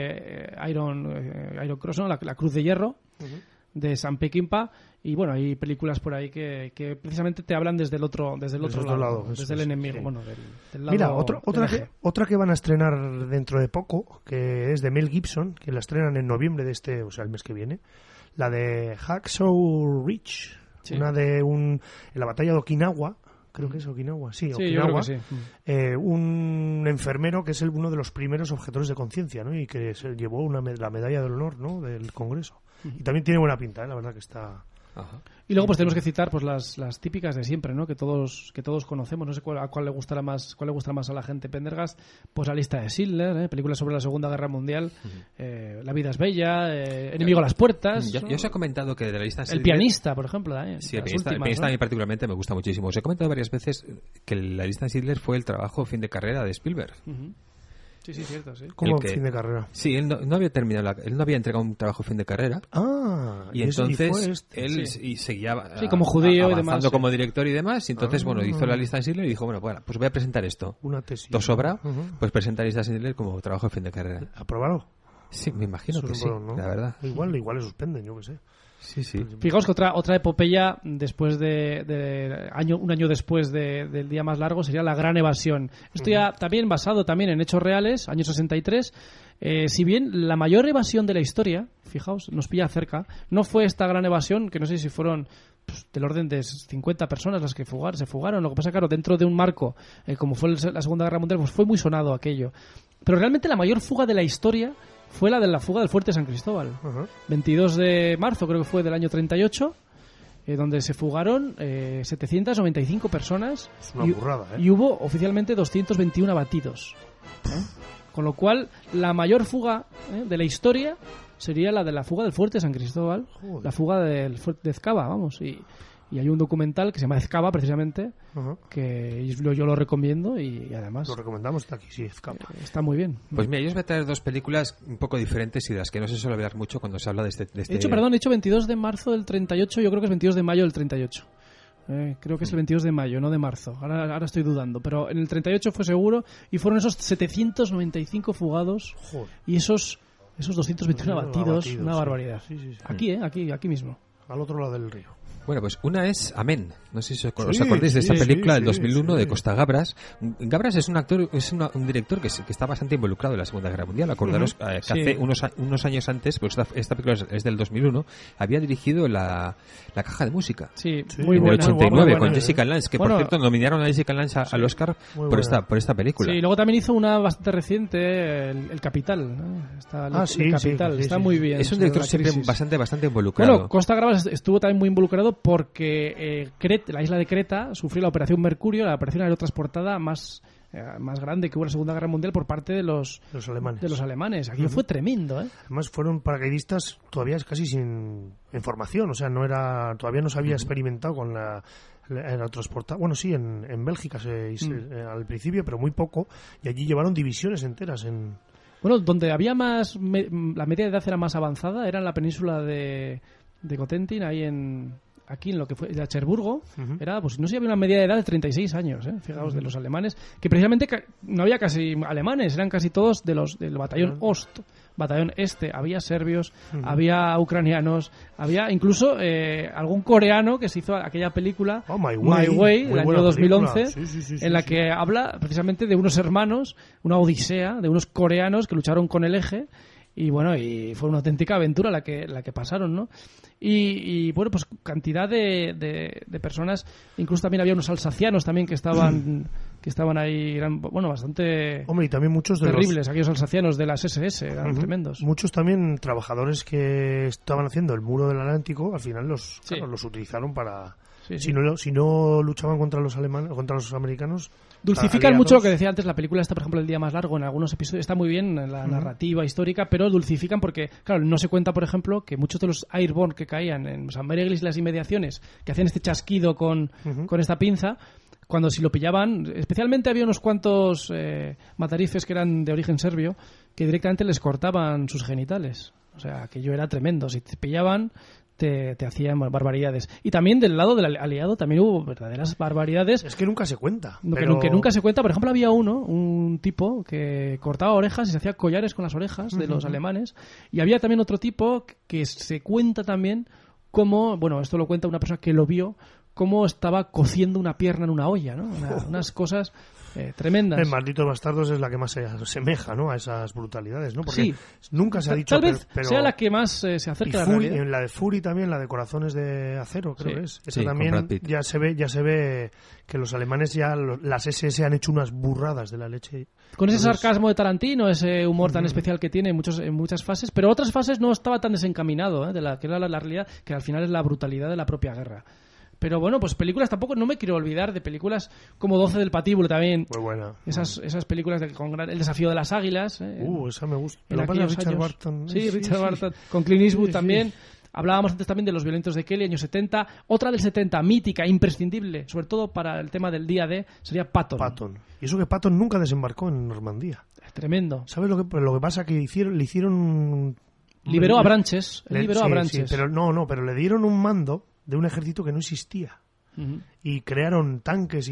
Iron Cross, ¿no? La Cruz de Hierro, de Sam Peckinpah. Y bueno, hay películas por ahí que precisamente te hablan desde el otro lado, desde el enemigo, sí. Bueno, del lado. Mira, del eje. otra que van a estrenar dentro de poco, que es de Mel Gibson, que la estrenan en noviembre el mes que viene, la de Hacksaw Ridge, una en la batalla de Okinawa. Creo que es Okinawa, sí, Okinawa. Yo creo que sí. Un enfermero que es uno de los primeros objetores de conciencia, ¿no? Y que se llevó la medalla del honor, ¿no? Del Congreso. Y también tiene buena pinta, la verdad que está... Ajá. Y luego pues tenemos que citar pues las típicas de siempre, ¿no? Que todos conocemos. No sé cuál le gustará más a la gente. Pendergast, pues La lista de Schindler, películas sobre la Segunda Guerra Mundial, La vida es bella, Enemigo a las puertas. Yo os he comentado que de la lista de El pianista, por ejemplo. Sí, el pianista a mí particularmente me gusta muchísimo. Os he comentado varias veces que la lista de Schindler fue el trabajo fin de carrera de Spielberg. Sí, cierto, sí. ¿Cómo fin de carrera? Sí, él no había terminado, él no había entregado un trabajo fin de carrera. Ah, y entonces él sí. seguía como judío avanzando y demás, como director y demás. Y entonces, hizo la lista de Schindler y dijo, bueno, pues voy a presentar esto. Una tesis. ¿Todo sobra? Pues presenta la lista de Schindler como trabajo de fin de carrera. ¿Aprobarlo? Sí, me imagino que sí, ¿no? La verdad. Igual le suspenden, yo qué sé. Sí, sí. Fijaos que otra epopeya después un año después del día más largo sería La Gran Evasión. Esto ya también basado en hechos reales, año 63. Si bien la mayor evasión de la historia, fijaos, nos pilla cerca, no fue esta gran evasión, que no sé si fueron del orden de 50 personas las que se fugaron. Lo que pasa, claro, dentro de un marco como fue la Segunda Guerra Mundial, pues fue muy sonado aquello. Pero realmente la mayor fuga de la historia fue la de la fuga del Fuerte San Cristóbal. 22 de marzo creo que fue del año 38, donde se fugaron 795 personas. Es una burrada, y hubo oficialmente 221 abatidos. Con lo cual, la mayor fuga de la historia sería la de la fuga del Fuerte San Cristóbal. Joder. La fuga del Fuerte de Ezcaba, vamos. Y hay un documental que se llama Ezcaba, precisamente, que yo lo recomiendo y además... Lo recomendamos, está aquí, sí, Ezcaba. Está muy bien. Pues mira, yo os voy a traer dos películas un poco diferentes y de las que no se suele hablar mucho cuando se habla de este... He dicho 22 de marzo del 38, yo creo que es 22 de mayo del 38. Creo que es el 22 de mayo, no de marzo. Ahora estoy dudando. Pero en el 38 fue seguro y fueron esos 795 fugados. Joder. Y esos 221 abatidos. Una barbaridad. Sí. Aquí mismo. Al otro lado del río. Bueno, pues una es Amén. No sé si os Sí, acordáis de esa sí, película sí, del 2001 sí. de Costa Gabras. Gabras es un actor, un director que está bastante involucrado en la Segunda Guerra Mundial. Acordaros que Sí. hace unos años antes, pues esta película es del 2001, había dirigido la Caja de Música. Sí, Sí, muy En buena. el 89 muy con buena. Jessica Lange, que Bueno, por cierto nominaron a Jessica Lange al Oscar muy por buena. esta película. Sí, y luego también hizo una bastante reciente, el Capital. ¿no? Está el Sí, Capital, sí, está sí. muy bien. Es un sobre director la siempre crisis. bastante involucrado. Bueno, Costa Gabras estuvo también muy involucrado porque la isla de Creta sufrió la Operación Mercurio, la operación aerotransportada más grande que hubo en la Segunda Guerra Mundial por parte de los alemanes. Aquello fue tremendo, ¿eh? Además fueron paracaidistas todavía casi sin formación, o sea, todavía no se había experimentado con la aerotransportada. Bueno, sí, en Bélgica al principio, pero muy poco, y allí llevaron divisiones enteras Bueno, donde había la media de edad era más avanzada era en la península de Cotentin, aquí en lo que fue de Cherburgo, era, pues no sé, había una media de edad de 36 años, fijaos, de los alemanes, que precisamente no había casi alemanes, eran casi todos del batallón Ost, batallón Este, había serbios, había ucranianos, había incluso algún coreano que se hizo aquella película My Way, del año 2011, sí, en la que habla precisamente de unos hermanos, una odisea, de unos coreanos que lucharon con el Eje. Y bueno, y fue una auténtica aventura la que pasaron, ¿no? Y bueno, pues cantidad de personas, incluso también había unos alsacianos también que estaban ahí, eran, bueno, bastante Hombre, y también muchos de terribles, aquellos alsacianos de las SS, eran tremendos. Muchos también trabajadores que estaban haciendo el muro del Atlántico, al final los utilizaron para... Sí, Si no luchaban contra los alemanes, contra los americanos... Dulcifican aliados. mucho lo que decía antes la película esta, por ejemplo, El día más largo, en algunos episodios está muy bien en la narrativa histórica, pero dulcifican porque, claro, no se cuenta, por ejemplo, que muchos de los airborne que caían en San Mereglis y las inmediaciones, que hacían este chasquido con esta pinza, cuando si lo pillaban, especialmente había unos cuantos matarifes que eran de origen serbio, que directamente les cortaban sus genitales. O sea, aquello era tremendo. Si te pillaban, te hacían barbaridades. Y también del lado del aliado también hubo verdaderas barbaridades. Es que nunca se cuenta. Que nunca se cuenta. Por ejemplo, había un tipo que cortaba orejas y se hacía collares con las orejas de los alemanes. Y había también otro tipo que se cuenta también cómo, bueno, esto lo cuenta una persona que lo vio, cómo estaba cociendo una pierna en una olla, ¿no? Unas cosas tremendas. En Malditos Bastardos es la que más se asemeja, ¿no?, a esas brutalidades, ¿no? Porque sí. nunca se ha dicho... Tal vez pero sea la que más se acerca a la Fury, realidad. en la de Fury también, la de Corazones de Acero, creo que es. Esa Sí, con Brad también Pitt. ya se ve que los alemanes las SS han hecho unas burradas de la leche. Con ese Entonces, sarcasmo de Tarantino, ese humor tan especial que tiene en muchas fases, pero otras fases no estaba tan desencaminado, de la que era la realidad, que al final es la brutalidad de la propia guerra. Pero bueno, pues películas tampoco, no me quiero olvidar de películas como 12 del Patíbulo también. Muy buena. Esas películas El desafío de las águilas. Esa me gusta. En Lo que pasa es aquellos Richard años. Barton. Sí, Richard Barton. Con Clint Eastwood Sí, también. Hablábamos antes también de Los violentos de Kelly, años 70. Otra del 70, mítica, imprescindible, sobre todo para el tema del día D, sería Patton. Y eso que Patton nunca desembarcó en Normandía. Tremendo. ¿Sabes lo que pasa? Que le hicieron... Liberó a Branches. Liberó a Sí, Branches. sí, pero le dieron un mando de un ejército que no existía. Ujú. Y crearon tanques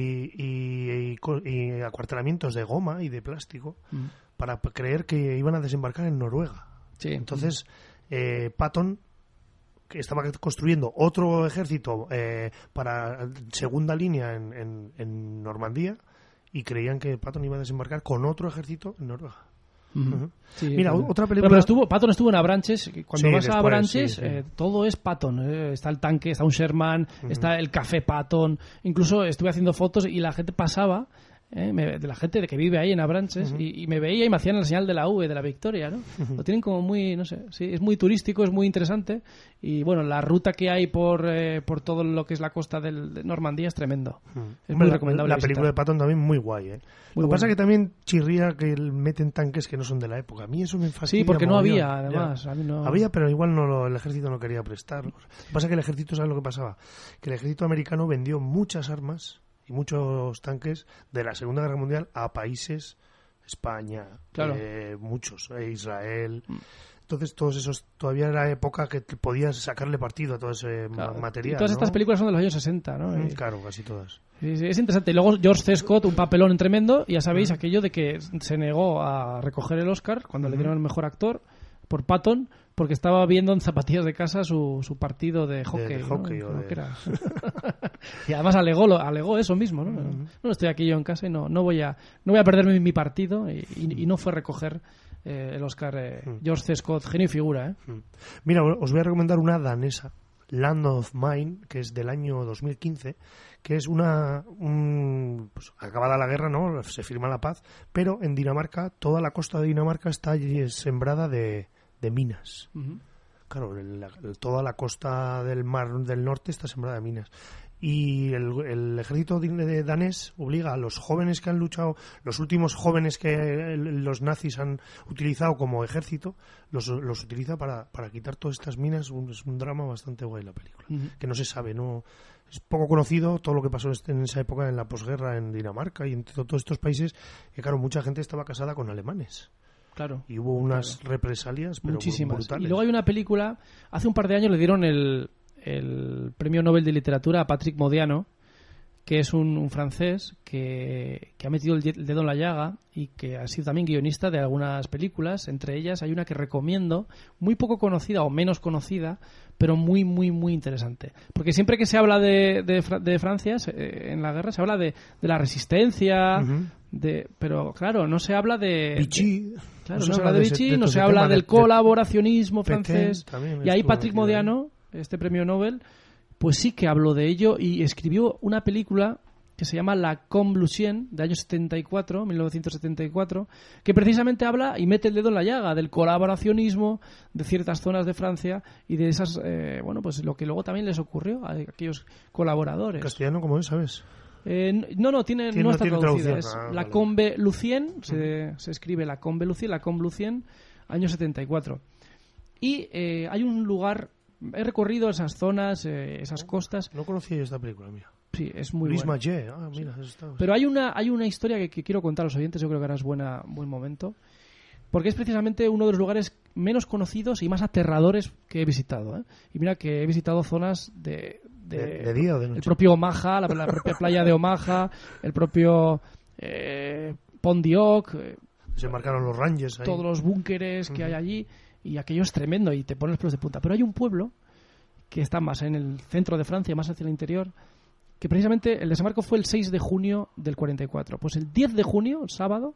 y acuartelamientos de goma y de plástico para creer que iban a desembarcar en Noruega. Sí. Entonces, Patton, que estaba construyendo otro ejército para segunda línea en Normandía, y creían que Patton iba a desembarcar con otro ejército en Noruega. Ujú. Sí, Mira, también. otra película... Pero Patton estuvo en Abranches. Cuando Sí, vas a después, Abranches, sí, sí. todo es Patton. Está el tanque, está un Sherman, está el café Patton. Incluso estuve haciendo fotos y la gente pasaba, de la gente de que vive ahí en Abranches, y me veía y me hacían la señal de la V, de la Victoria, ¿no? Lo tienen como muy, no sé, sí, es muy turístico, es muy interesante. Y bueno, la ruta que hay por todo lo que es la costa de Normandía es tremendo. Es muy recomendable La visitar. película de Patton también muy guay, Muy Lo que pasa buena. es que también chirría que meten tanques que no son de la época. A mí eso me fastidia. Sí, porque no mogollón. había, además. Ya. A mí no... Había, pero igual el ejército no quería prestar. Lo que pasa es que el ejército, ¿sabes lo que pasaba? Que el ejército americano vendió muchas armas y muchos tanques de la Segunda Guerra Mundial a países, España, Claro. muchos, Israel. Entonces, todos esos, todavía era época que podías sacarle partido a todo ese Claro. material. Y todas estas ¿no? películas son de los años 60, ¿no? Claro, casi todas. Sí, sí, es interesante. Y luego George C. Scott, un papelón tremendo, y ya sabéis aquello de que se negó a recoger el Oscar cuando le dieron el mejor actor por Patton, porque estaba viendo en zapatillas de casa su partido de hockey. De hockey ¿no? o Creo de- que era. Y además alegó eso mismo, ¿no? No estoy aquí yo en casa y no voy a perderme mi partido y no fue a recoger el Oscar George C. Scott, genio y figura, ¿eh? Mira, os voy a recomendar una danesa, Land of Mine, que es del año 2015, que es pues, acabada la guerra, ¿no? Se firma la paz, pero en Dinamarca, toda la costa de Dinamarca está allí sembrada de minas. Ujú. Claro, toda la costa del mar del norte está sembrada de minas. Y el ejército danés obliga a los jóvenes que han luchado, los últimos jóvenes que los nazis han utilizado como ejército, los utiliza para quitar todas estas minas. Es un drama bastante guay la película, Ujú. que no se sabe, no es poco conocido todo lo que pasó en esa época, en la posguerra en Dinamarca y en todos estos países, que claro, mucha gente estaba casada con alemanes. Claro. Y hubo unas represalias, pero Muchísimas. brutales. Y luego hay una película, hace un par de años le dieron el premio Nobel de Literatura a Patrick Modiano, que es un francés que ha metido el dedo en la llaga y que ha sido también guionista de algunas películas. Entre ellas hay una que recomiendo, muy poco conocida o menos conocida, pero muy, muy, muy interesante. Porque siempre que se habla de Francia en la guerra, se habla de la resistencia, Ujú. pero claro, no se habla de... Vichy. Claro, No no se se habla habla de de ese- Vichy, de no todo se ese habla tema del de colaboracionismo Pétain francés. también Y ahí estuvo Patrick metido ahí. Modiano, este premio Nobel, pues sí que habló de ello y escribió una película que se llama La Convulsión, de año 1974, que precisamente habla y mete el dedo en la llaga del colaboracionismo de ciertas zonas de Francia y de esas, pues lo que luego también les ocurrió a aquellos colaboradores. Castellano, ¿cómo es, sabes? No está tiene traducida. traducción. Es Ah, La vale. Convulsión, se escribe La Convulsión, año 74. Y hay un lugar, he recorrido esas zonas, esas costas. No conocía yo esta película, mira. Sí, es muy Luis buena. Magé, mira, eso está. Pero hay una historia que quiero contar a los oyentes, yo creo que ahora es buen momento, porque es precisamente uno de los lugares menos conocidos y más aterradores que he visitado, ¿eh? Y mira que he visitado zonas de día o de noche. el propio Omaha, la propia playa de Omaha, el propio Pondiok, Se marcaron los Rangers ahí. todos los búnkeres que hay allí, y aquello es tremendo y te pones los pelos de punta. Pero hay un pueblo que está más en el centro de Francia, más hacia el interior, que precisamente el desembarco fue el 6 de junio del 44. Pues el 10 de junio, el sábado,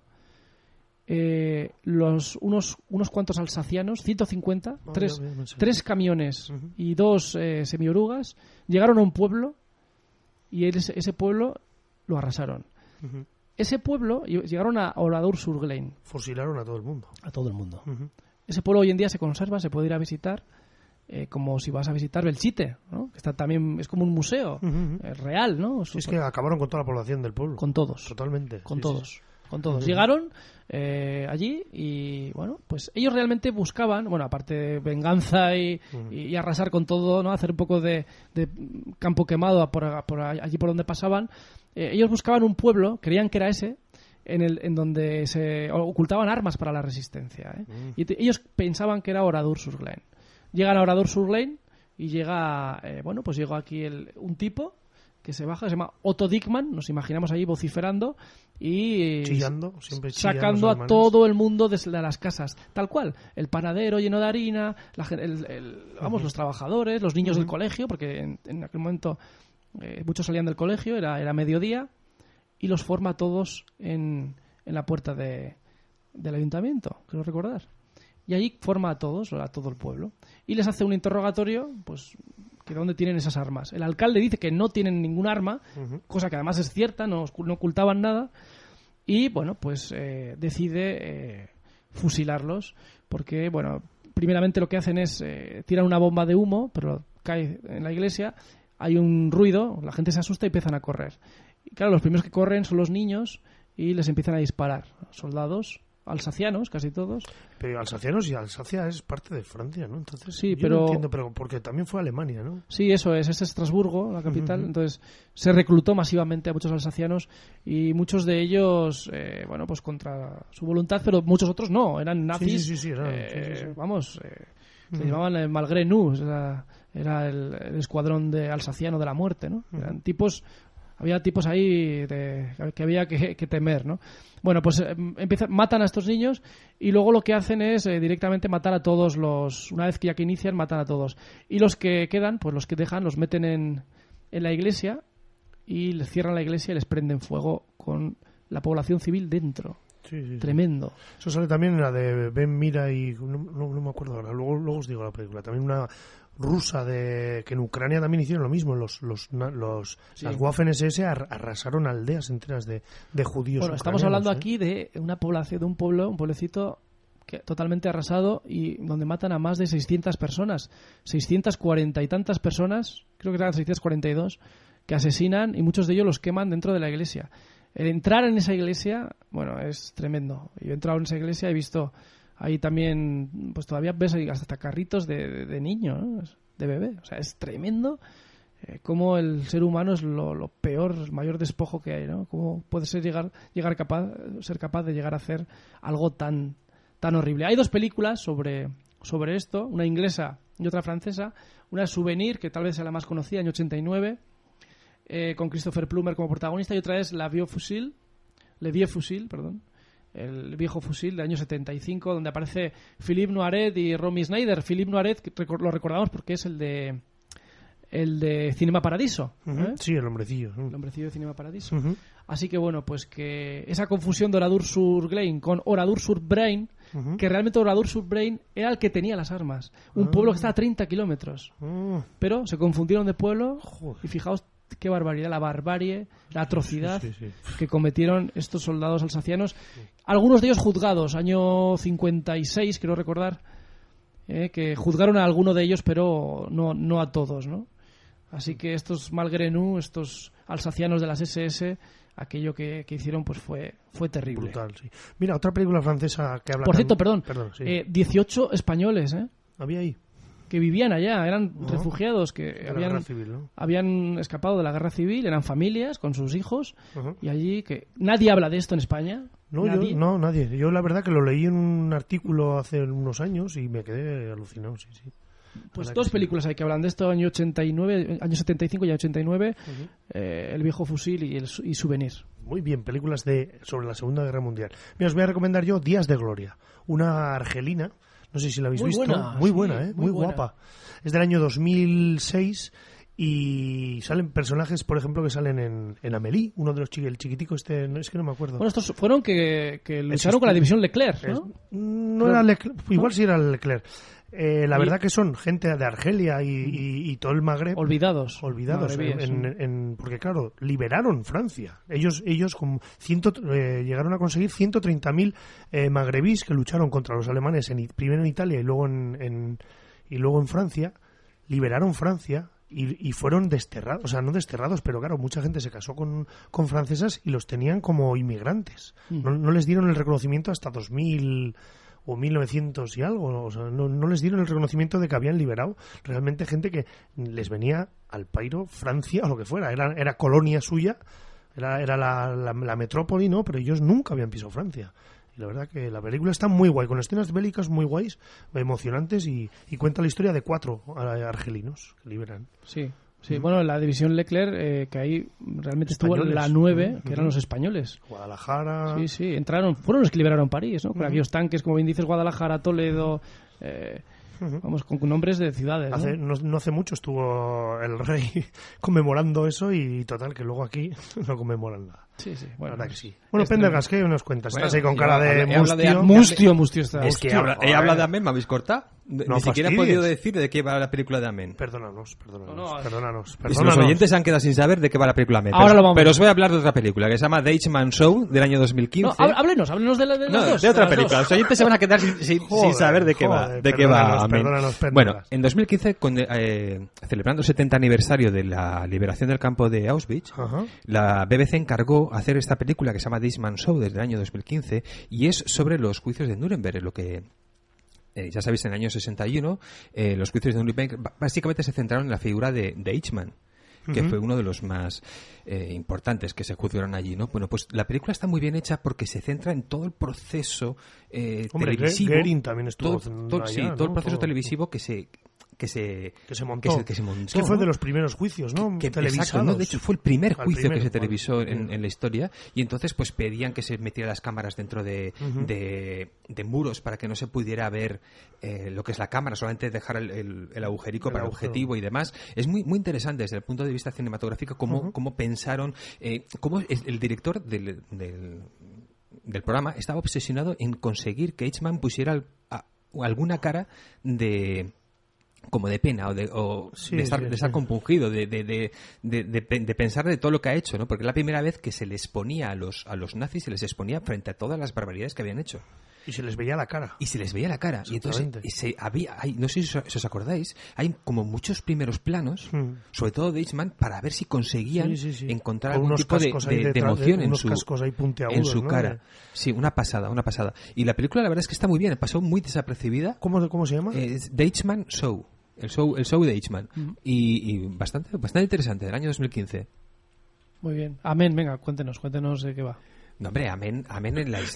unos cuantos alsacianos, 150, Ah, tres ya me sé. camiones Ujú. y dos semiorugas, llegaron a un pueblo y ese pueblo lo arrasaron. Ujú. Ese pueblo, llegaron a Oradour-sur-Glane, Fusilaron a todo el mundo. a todo el mundo. Ujú. Ese pueblo hoy en día se conserva, se puede ir a visitar, como si vas a visitar Belchite, ¿no? Que está también, es como un museo Ujú. real, ¿no? Sí, es que acabaron con toda la población del pueblo. Con todos. Totalmente. Con sí, todos. sí. Con todos. Ujú. Llegaron allí y, bueno, pues ellos realmente buscaban, bueno, aparte de venganza y arrasar con todo, ¿no? Hacer un poco de campo quemado allí por donde pasaban. Ellos buscaban un pueblo, creían que era ese, en donde se ocultaban armas para la resistencia, ¿eh? Y ellos pensaban que era Oradour-sur-Glane. Llegan a Oradour-sur-Glane y llega, pues llegó aquí un tipo que se baja, se llama Otto Dickmann, nos imaginamos ahí vociferando y Chillando, siempre chillan sacando los a alemanes. todo el mundo de las casas, tal cual, el panadero lleno de harina, los trabajadores, los niños del colegio, porque en aquel momento muchos salían del colegio, era mediodía, y los forma a todos en la puerta del ayuntamiento, creo recordar. Y allí forma a todo el pueblo. Y les hace un interrogatorio, pues, que dónde tienen esas armas. El alcalde dice que no tienen ningún arma, cosa que además es cierta, no ocultaban nada. Y, bueno, pues decide fusilarlos, porque, bueno, primeramente lo que hacen es tiran una bomba de humo, pero cae en la iglesia, hay un ruido, la gente se asusta y empiezan a correr. Y claro, los primeros que corren son los niños y les empiezan a disparar. Soldados alsacianos, casi todos. Pero alsacianos, y Alsacia es parte de Francia, ¿no? Entonces, Sí, yo pero- no entiendo, pero porque también fue Alemania, ¿no? Sí, eso es Estrasburgo, la capital. Entonces se reclutó masivamente a muchos alsacianos y muchos de ellos, pues contra su voluntad, pero muchos otros no, eran nazis. Sí, eran, sí. Vamos, se llamaban el Malgré Nous, era el escuadrón de alsaciano de la muerte, ¿no? Eran tipos Había tipos ahí que había que temer, ¿no? Bueno, pues matan a estos niños y luego lo que hacen es directamente matar a todos una vez que ya que inician, matan a todos. Y los que quedan, pues los que dejan, los meten en la iglesia y les cierran la iglesia y les prenden fuego con la población civil dentro. Sí. Tremendo. Eso sale también en la de Ben Mira y... No me acuerdo ahora, luego os digo la película. También una rusa que en Ucrania también hicieron lo mismo. Las Waffen-SS arrasaron aldeas enteras de judíos. Bueno, estamos hablando aquí de una población, de un pueblecito totalmente arrasado y donde matan a más de 600 personas. 640 y tantas personas, creo que eran 642, que asesinan y muchos de ellos los queman dentro de la iglesia. El entrar en esa iglesia, bueno, es tremendo. Yo he entrado en esa iglesia y he visto ahí también, pues todavía ves ahí hasta carritos de niño, ¿no? De bebé. O sea, es tremendo cómo el ser humano es lo peor, el mayor despojo que hay, ¿no? Cómo puede ser ser capaz de llegar a hacer algo tan horrible. Hay dos películas sobre esto, una inglesa y otra francesa. Una es Souvenir, que tal vez sea la más conocida, año 89, con Christopher Plummer como protagonista, y otra es Le Vieux Fusil, el viejo fusil del año 75, donde aparece Philippe Noiret y Romy Schneider. Philippe Noiret lo recordamos porque es el de Cinema Paradiso. Sí, el hombrecillo. El hombrecillo de Cinema Paradiso. Uh-huh. Así que bueno, pues que esa confusión de Oradour-sur-Glane con Oradour-sur-Braine, Uh-huh. que realmente Oradour-sur-Braine era el que tenía las armas. Un pueblo que está a 30 kilómetros. Pero se confundieron de pueblo. Joder. Y fijaos qué barbaridad, la barbarie, la atrocidad Sí. que cometieron estos soldados alsacianos. Algunos de ellos juzgados, año 56, quiero recordar, que juzgaron a alguno de ellos, pero no a todos, ¿no? Así que estos malgrenu, estos alsacianos de las SS, aquello que hicieron pues fue terrible. Brutal, sí. Mira, otra película francesa que habla... Por cierto, perdón, sí. 18 españoles, Había ahí. que vivían allá, eran refugiados que De la guerra civil, ¿no? habían escapado de la guerra civil, eran familias con sus hijos, Uh-huh. y allí que nadie habla de esto en España. Nadie. Nadie. Yo la verdad que lo leí en un artículo hace unos años y me quedé alucinado, sí. Pues Verdad dos que sí. películas hay que hablan de esto, año 89, año 75 y año 89, El viejo fusil y Souvenir. Muy bien, películas sobre la Segunda Guerra Mundial. Mira, os voy a recomendar yo Días de Gloria, una argelina, no sé si la habéis Muy visto. buena, Muy sí, buena, muy buena. guapa. Es del año 2006 y salen personajes, por ejemplo, que salen en Amélie, uno de los el chiquitico este, es que no me acuerdo. Bueno, estos fueron que lucharon con la división Leclerc, ¿no? No era Leclerc, igual sí era Leclerc. La verdad que son gente de Argelia y todo el Magreb Olvidados. magrebíes, porque claro, liberaron Francia. Ellos con llegaron a conseguir 130.000 magrebíes que lucharon contra los alemanes primero en Italia y luego en Francia. Liberaron Francia y fueron desterrados, o sea, no desterrados, pero claro, mucha gente se casó con francesas y los tenían como inmigrantes. No les dieron el reconocimiento hasta 2000 o 1900 y algo, o sea, no les dieron el reconocimiento de que habían liberado realmente gente que les venía al pairo, Francia o lo que fuera, era colonia suya, era la metrópoli, ¿no? Pero ellos nunca habían pisado Francia. Y la verdad que la película está muy guay, con escenas bélicas muy guays, emocionantes, y cuenta la historia de 4 argelinos que liberan. Sí. Bueno, la división Leclerc, que ahí realmente estuvo Españoles. la 9, que eran los españoles. Guadalajara... Sí, fueron los que liberaron París, ¿no? Con aquellos tanques, como bien dices, Guadalajara, Toledo, vamos, con nombres de ciudades, ¿no? No hace mucho estuvo el rey conmemorando eso y total, que luego aquí no conmemoran nada. Sí, La bueno. verdad que sí. Bueno, Pendergast, ¿qué nos cuentas? Bueno, Estás ahí con yo cara de habla de mustio. Mustio está. Es que Hostia, he hablado de Amén, ¿me habéis cortado? No Ni siquiera he fastidies. podido decir de qué va la película de Amén. Perdónanos. Y si los oyentes se han quedado sin saber de qué va la película Amén. Ahora lo vamos. Pero os voy a hablar de otra película que se llama The Eichmann Show, del año 2015. No, háblenos de las No, dos. de otra las película. dos. Los oyentes se van a quedar sin Joder, saber de qué va. joder, De qué va Amén. perdónanos, Bueno, en 2015, celebrando el 70 aniversario de la liberación del campo de Auschwitz, Ajá. la BBC encargó hacer esta película que se llama The Eichmann Show desde el año 2015 y es sobre los juicios de Nuremberg, lo que... ya sabéis, en el año 61 los juicios de Nuremberg básicamente se centraron en la figura de Eichmann, que fue uno de los más importantes que se juzgaron allí, ¿no? Bueno, pues la película está muy bien hecha porque se centra en todo el proceso Hombre, televisivo. Goering también estuvo todo allá, el ¿no? proceso Todo. televisivo que montó. Es que fue de los primeros juicios, ¿no? Televisados. Exacto, ¿no? De hecho fue el primer juicio que se televisó vale. en la historia, y entonces pues pedían que se metieran las cámaras dentro de muros para que no se pudiera ver lo que es la cámara, solamente dejar el agujerico para el objetivo y demás. Es muy muy interesante desde el punto de vista cinematográfico cómo pensaron, cómo el director del programa estaba obsesionado en conseguir que Eichmann pusiera alguna cara como de pena o de estar compungido, de pensar de todo lo que ha hecho, ¿no? Porque es la primera vez que se les ponía a los nazis, se les exponía frente a todas las barbaridades que habían hecho. Y se les veía la cara. Y entonces no sé si os acordáis, hay como muchos primeros planos, sobre todo de Eichmann, para ver si conseguían encontrar algún tipo de emoción en su cara. Sí, una pasada. Y la película la verdad es que está muy bien, pasó muy desapercibida. ¿Cómo se llama? The Eichmann Show. El show de Eichmann. Y bastante interesante, del año 2015. Muy bien. Amén, venga, cuéntenos de qué va. No, hombre, amén en la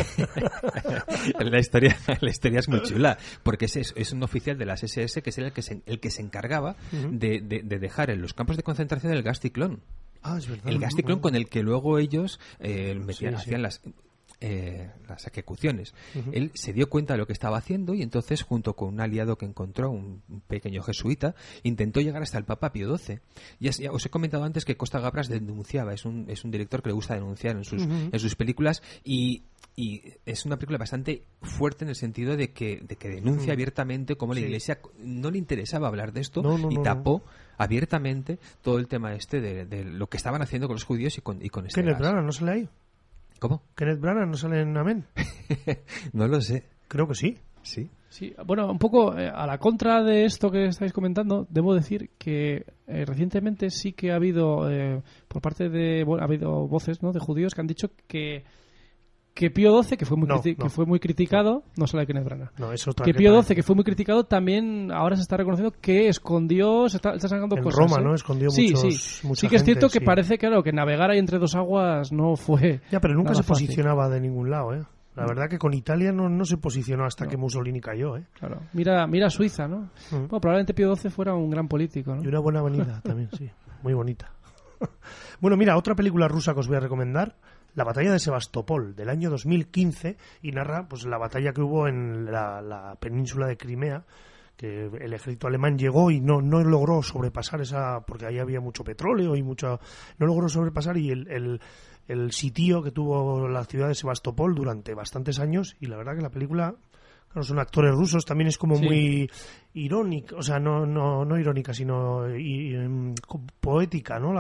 historia es muy chula, porque es un oficial de las SS que es el que se encargaba de dejar en los campos de concentración el gas ciclón. Ah, es verdad. El gas ciclón con el que luego ellos hacían las ejecuciones. Él se dio cuenta de lo que estaba haciendo y entonces, junto con un aliado que encontró, un pequeño jesuita, intentó llegar hasta el Papa Pío XII. Ya os he comentado antes que Costa Gabras denunciaba, es un director que le gusta denunciar en sus películas, y es una película bastante fuerte en el sentido de que denuncia abiertamente cómo la Iglesia no le interesaba hablar de esto tapó abiertamente todo el tema de lo que estaban haciendo con los judíos y con este Kenneth gas. Branagh no sale ahí. ¿Cómo? Kenneth Branagh no sale en Amén. No lo sé. Creo que sí. Sí. Sí, bueno, un poco a la contra de esto que estáis comentando, debo decir que recientemente sí que ha habido por parte de ha habido voces, ¿no?, de judíos que han dicho que Pío XII, que fue muy criticado, no sale Kenneth Branagh. No, es otra que Pío XII, que fue muy criticado, también ahora se está reconociendo que escondió, está sacando en cosas. Roma, ¿no? Escondió mucha sí que es cierto gente, que parece que navegar ahí entre dos aguas no fue. Ya, pero nunca nada se fácil. posicionaba de ningún lado, ¿eh? La verdad que con Italia no se posicionó hasta que Mussolini cayó, ¿eh? Claro. Mira Suiza, ¿no? Bueno, probablemente Pío XII fuera un gran político, ¿no? Y una buena avenida también, sí. Muy bonita. Bueno, mira, otra película rusa que os voy a recomendar, La batalla de Sebastopol, del año 2015, y narra pues la batalla que hubo en la península de Crimea, que el ejército alemán llegó y no logró sobrepasar porque ahí había mucho petróleo y no logró sobrepasar, y el sitio que tuvo la ciudad de Sebastopol durante bastantes años. Y la verdad que la película, claro, son actores rusos, también es como muy irónica, o sea, no irónica, sino poética, ¿no?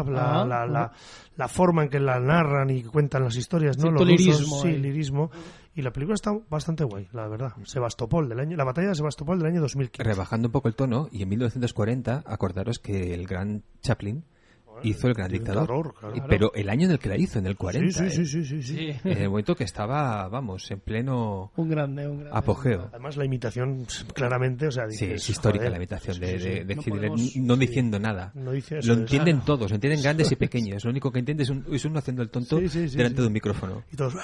La forma en que la narran y cuentan las historias, ¿no? Los lirismo, rusos, lirismo. Y la película está bastante guay, la verdad. La batalla de Sebastopol del año 2015. Rebajando un poco el tono, y en 1940, acordaros que el gran Chaplin hizo El Gran Dictador, claro. Pero el año en el que la hizo, en el 40. Sí. En el momento que estaba, en pleno un grande apogeo. Además la imitación, claramente, o sea, dices, sí, es histórica, joder, la imitación de No Hitler, podemos, no diciendo nada. No dice eso, lo entienden todos, lo entienden grandes y pequeños. Lo único que entiende es uno haciendo el tonto delante de un micrófono. Y todos...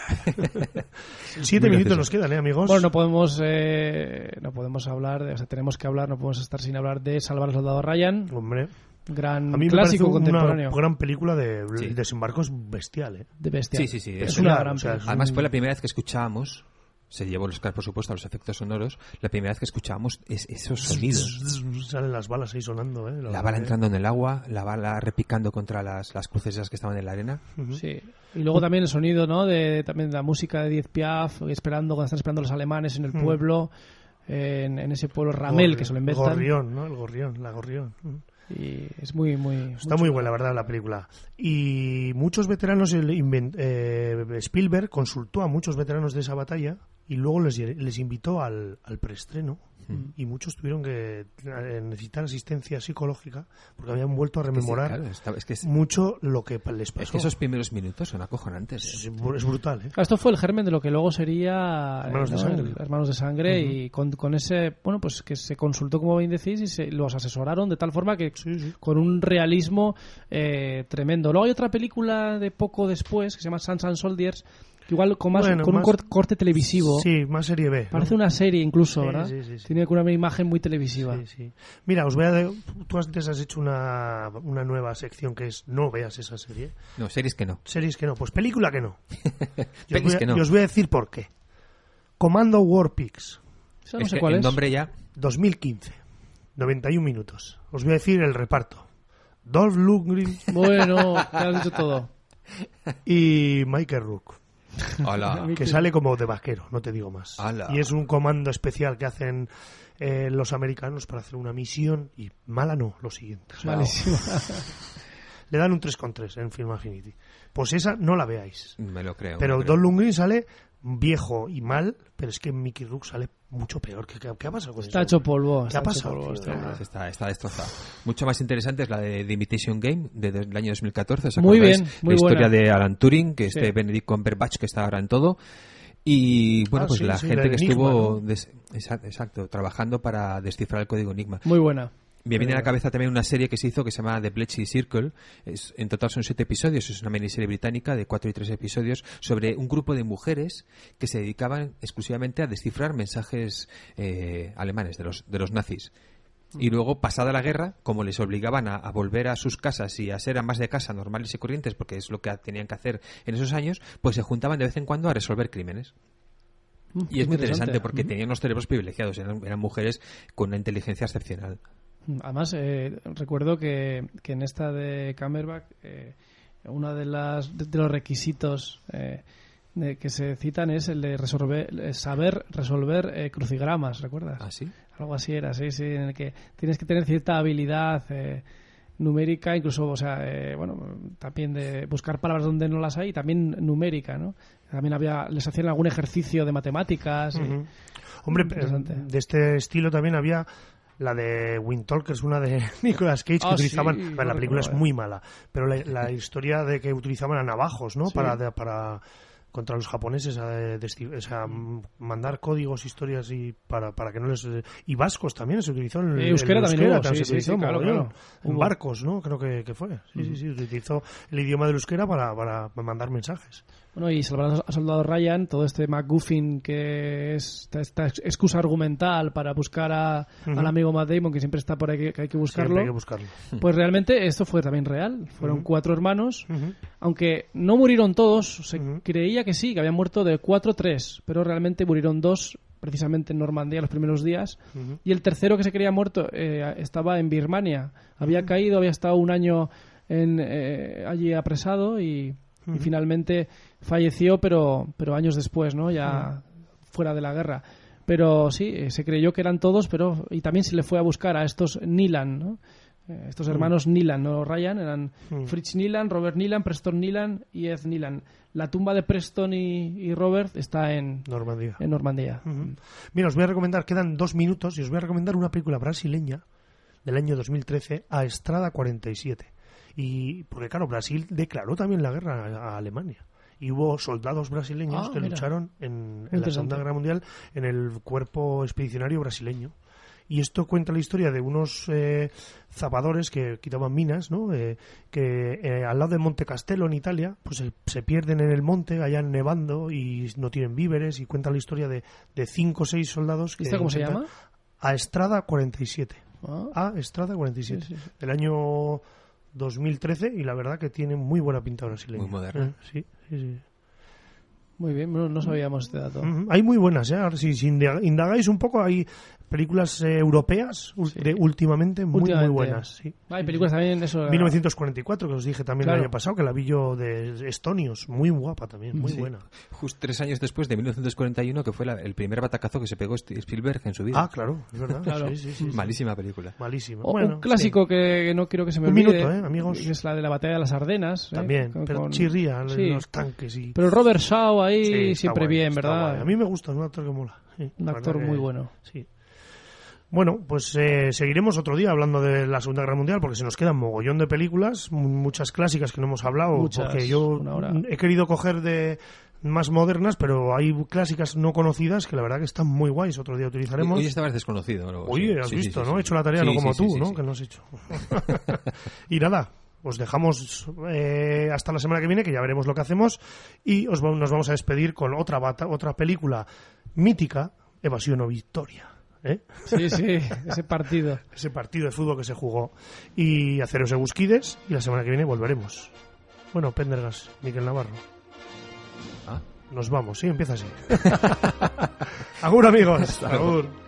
7 minutos nos quedan, amigos. Bueno, no podemos hablar, tenemos que hablar, no podemos estar sin hablar de Salvar al Soldado Ryan. Hombre, Gran a mí me clásico parece contemporáneo. una gran película de desembarcos bestial, ¿eh? De bestia. Sí. Es una gran película. Además fue la primera vez que escuchábamos, se llevó los Oscar, por supuesto, a los efectos sonoros, la primera vez que escuchábamos esos sonidos. Salen las balas ahí sonando, ¿eh? La bala entrando en el agua, la bala repicando contra las cruces esas que estaban en la arena. Sí. Y luego también el sonido, ¿no? También la música de Edith Piaf, cuando están esperando los alemanes en el pueblo, en ese pueblo Ramel que se lo inventan. Gorrión, ¿no? La Gorrión. Y es muy está muy buena, la verdad, la película. Y muchos veteranos, Spielberg consultó a muchos veteranos de esa batalla y luego les invitó al preestreno. Y muchos tuvieron que necesitar asistencia psicológica porque habían vuelto a rememorar mucho lo que les pasó. Es que esos primeros minutos son acojonantes. Es brutal, ¿eh? Esto fue el germen de lo que luego sería Hermanos de Sangre, y con ese, bueno, pues que se consultó, como bien decís, y los asesoraron de tal forma que con un realismo tremendo. Luego hay otra película de poco después que se llama Sons and Soldiers, Igual con, Bueno, con un más- corte televisivo. Sí, más serie B, ¿no? Parece una serie incluso, Sí, ¿verdad? sí. Tiene una imagen muy televisiva. Sí, sí. Mira, tú antes has hecho una nueva sección que es no veas esa serie. No, series que no. Series que no, pues película que no. Pelis que no. Y os voy a decir por qué. Comando War Pigs, Eso no Es sé que cuál el es. nombre ya... 2015, 91 minutos. Os voy a decir el reparto. Dolph Lundgren Bueno, te has dicho todo. y Michael Rook, Hola. que sale como de vaquero, no te digo más. ¡Hala! Y es un comando especial que hacen los americanos para hacer una misión y mala no, lo siguiente. O sea, Malísima. le dan un 3,3 en Film Affinity. Pues esa no la veáis. Me lo creo. Pero me lo creo. Dolph Lundgren sale viejo y mal, pero es que Mickey Rourke sale mucho peor. ¿Qué ha pasado con Está eso? hecho polvo. ¿Qué está ha hecho pasado, polvo tío? este hombre. Está destrozado. Mucho más interesante es la de The Imitation Game del año 2014. ¿os Muy acordáis? bien, muy la historia buena. de Alan Turing, que Sí. Benedict Cumberbatch, que está ahora en todo. Y bueno, pues sí, la sí, gente el que Enigma, estuvo ¿no? exacto, trabajando para descifrar el código Enigma. Muy buena. Me viene a la cabeza también una serie que se hizo que se llama The Bletchley Circle. En total son 7 episodios. Es una miniserie británica de 4 y 3 episodios sobre un grupo de mujeres que se dedicaban exclusivamente a descifrar mensajes alemanes de los nazis. Y luego, pasada la guerra, como les obligaban a volver a sus casas y a ser amas de casa normales y corrientes, porque es lo que tenían que hacer en esos años, pues se juntaban de vez en cuando a resolver crímenes. Y es muy interesante porque tenían los cerebros privilegiados, eran mujeres con una inteligencia excepcional. Además, recuerdo que en esta de Cumberbatch, uno de los requisitos que se citan es el de saber resolver crucigramas, ¿recuerdas? ¿Ah, sí? Algo así era, sí, en el que tienes que tener cierta habilidad numérica, incluso, o sea, también de buscar palabras donde no las hay, y también numérica, ¿no? También les hacían algún ejercicio de matemáticas. Ujú. Hombre, Interesante. de este estilo también había la de Wind Talkers, una de Nicolas Cage, que Ah, utilizaban... sí, Bueno, la no película es recuerdo, muy mala, pero la historia de que utilizaban a navajos, ¿no? Sí. Para contra los japoneses, mandar códigos, historias y para que no les... Y vascos también se utilizó en el Euskera también hubo, se sí, utilizó sí, claro, mogollón. claro. En Hubo. barcos, ¿no? Creo que fue. Sí, se utilizó el idioma del euskera para mandar mensajes. Bueno, y Salvar a Soldado Ryan, todo este MacGuffin que es esta excusa argumental para buscar al amigo Matt Damon, que siempre está por ahí, que hay que buscarlo. Siempre hay que buscarlo. Pues realmente esto fue también real. Fueron 4 hermanos, Ujú. aunque no murieron todos, se Ujú. creía que sí, que habían muerto de 4 3, pero realmente murieron 2 precisamente en Normandía los primeros días, Ujú. y el tercero que se creía muerto estaba en Birmania. Había caído, había estado un año allí apresado y finalmente falleció, pero años después, ¿no? Ya fuera de la guerra. Pero sí, se creyó que eran todos, y también se le fue a buscar a estos Neelan, ¿no? Estos hermanos Neelan, no Ryan, eran Fritz Neelan, Robert Neelan, Preston Neelan y Ed Neelan. La tumba de Preston y Robert está en Normandía. Normandía. Ujú. Mira, os voy a recomendar, quedan 2 minutos, y os voy a recomendar una película brasileña del año 2013, A Estrada 47. Y porque, claro, Brasil declaró también la guerra a Alemania. Y hubo soldados brasileños que mira. lucharon en la Interesante. Segunda Guerra Mundial en el cuerpo expedicionario brasileño. Y esto cuenta la historia de unos zapadores que quitaban minas, ¿no? Que al lado de Monte Castello, en Italia, pues se pierden en el monte, allá nevando, y no tienen víveres. Y cuenta la historia de 5 o 6 soldados que... ¿Esta cómo se intentan- llama? A Estrada 47. Ah. A Estrada 47. Sí, sí, sí. Del año 2013, y la verdad que tiene muy buena pinta brasileña. Muy moderna. Sí, sí, sí. Muy bien, no sabíamos este dato. Ujú. Hay muy buenas, ¿eh? Ahora, si indagáis un poco, hay películas europeas últimamente muy buenas. Sí. Hay películas también, eso... 1944, que os dije también Claro. el año pasado, que la vi yo de estonios, muy guapa también, muy Sí. buena. Justo 3 años después de 1941, que fue el primer batacazo que se pegó Spielberg en su vida. Ah, claro, es verdad. Claro. Sí, sí, sí, sí. Malísima película. Malísima. O Bueno, un clásico que no quiero que se me Un olvide. minuto, amigos. Que es la de la batalla de las Ardenas. también, pero chirría sí. los tanques y... Pero Robert Shaw ahí Sí, está siempre guay, bien, está ¿verdad? guay. A mí me gusta, es un actor que mola. Sí, Un la actor verdad muy que- bueno. Sí. Bueno, pues seguiremos otro día hablando de la Segunda Guerra Mundial, porque se nos quedan mogollón de películas, muchas clásicas que no hemos hablado, Muchas, porque yo una hora. he querido coger de más modernas, pero hay clásicas no conocidas que la verdad que están muy guays. Otro día utilizaremos. Hoy estabas desconocido. ¿no? Oye, Sí, has sí, visto, sí, ¿no? sí. He hecho la tarea, Sí, no como sí, tú, sí, ¿no? sí. Que no has hecho. Y nada, os dejamos hasta la semana que viene, que ya veremos lo que hacemos, y nos vamos a despedir con otra película mítica, Evasión o Victoria. Sí, ese partido. Ese partido de fútbol que se jugó. Y haceros Egusquides, y la semana que viene volveremos. Bueno, Pendergast, Miquel Navarro. Nos vamos, sí, empieza así. Agur, amigos. Agur.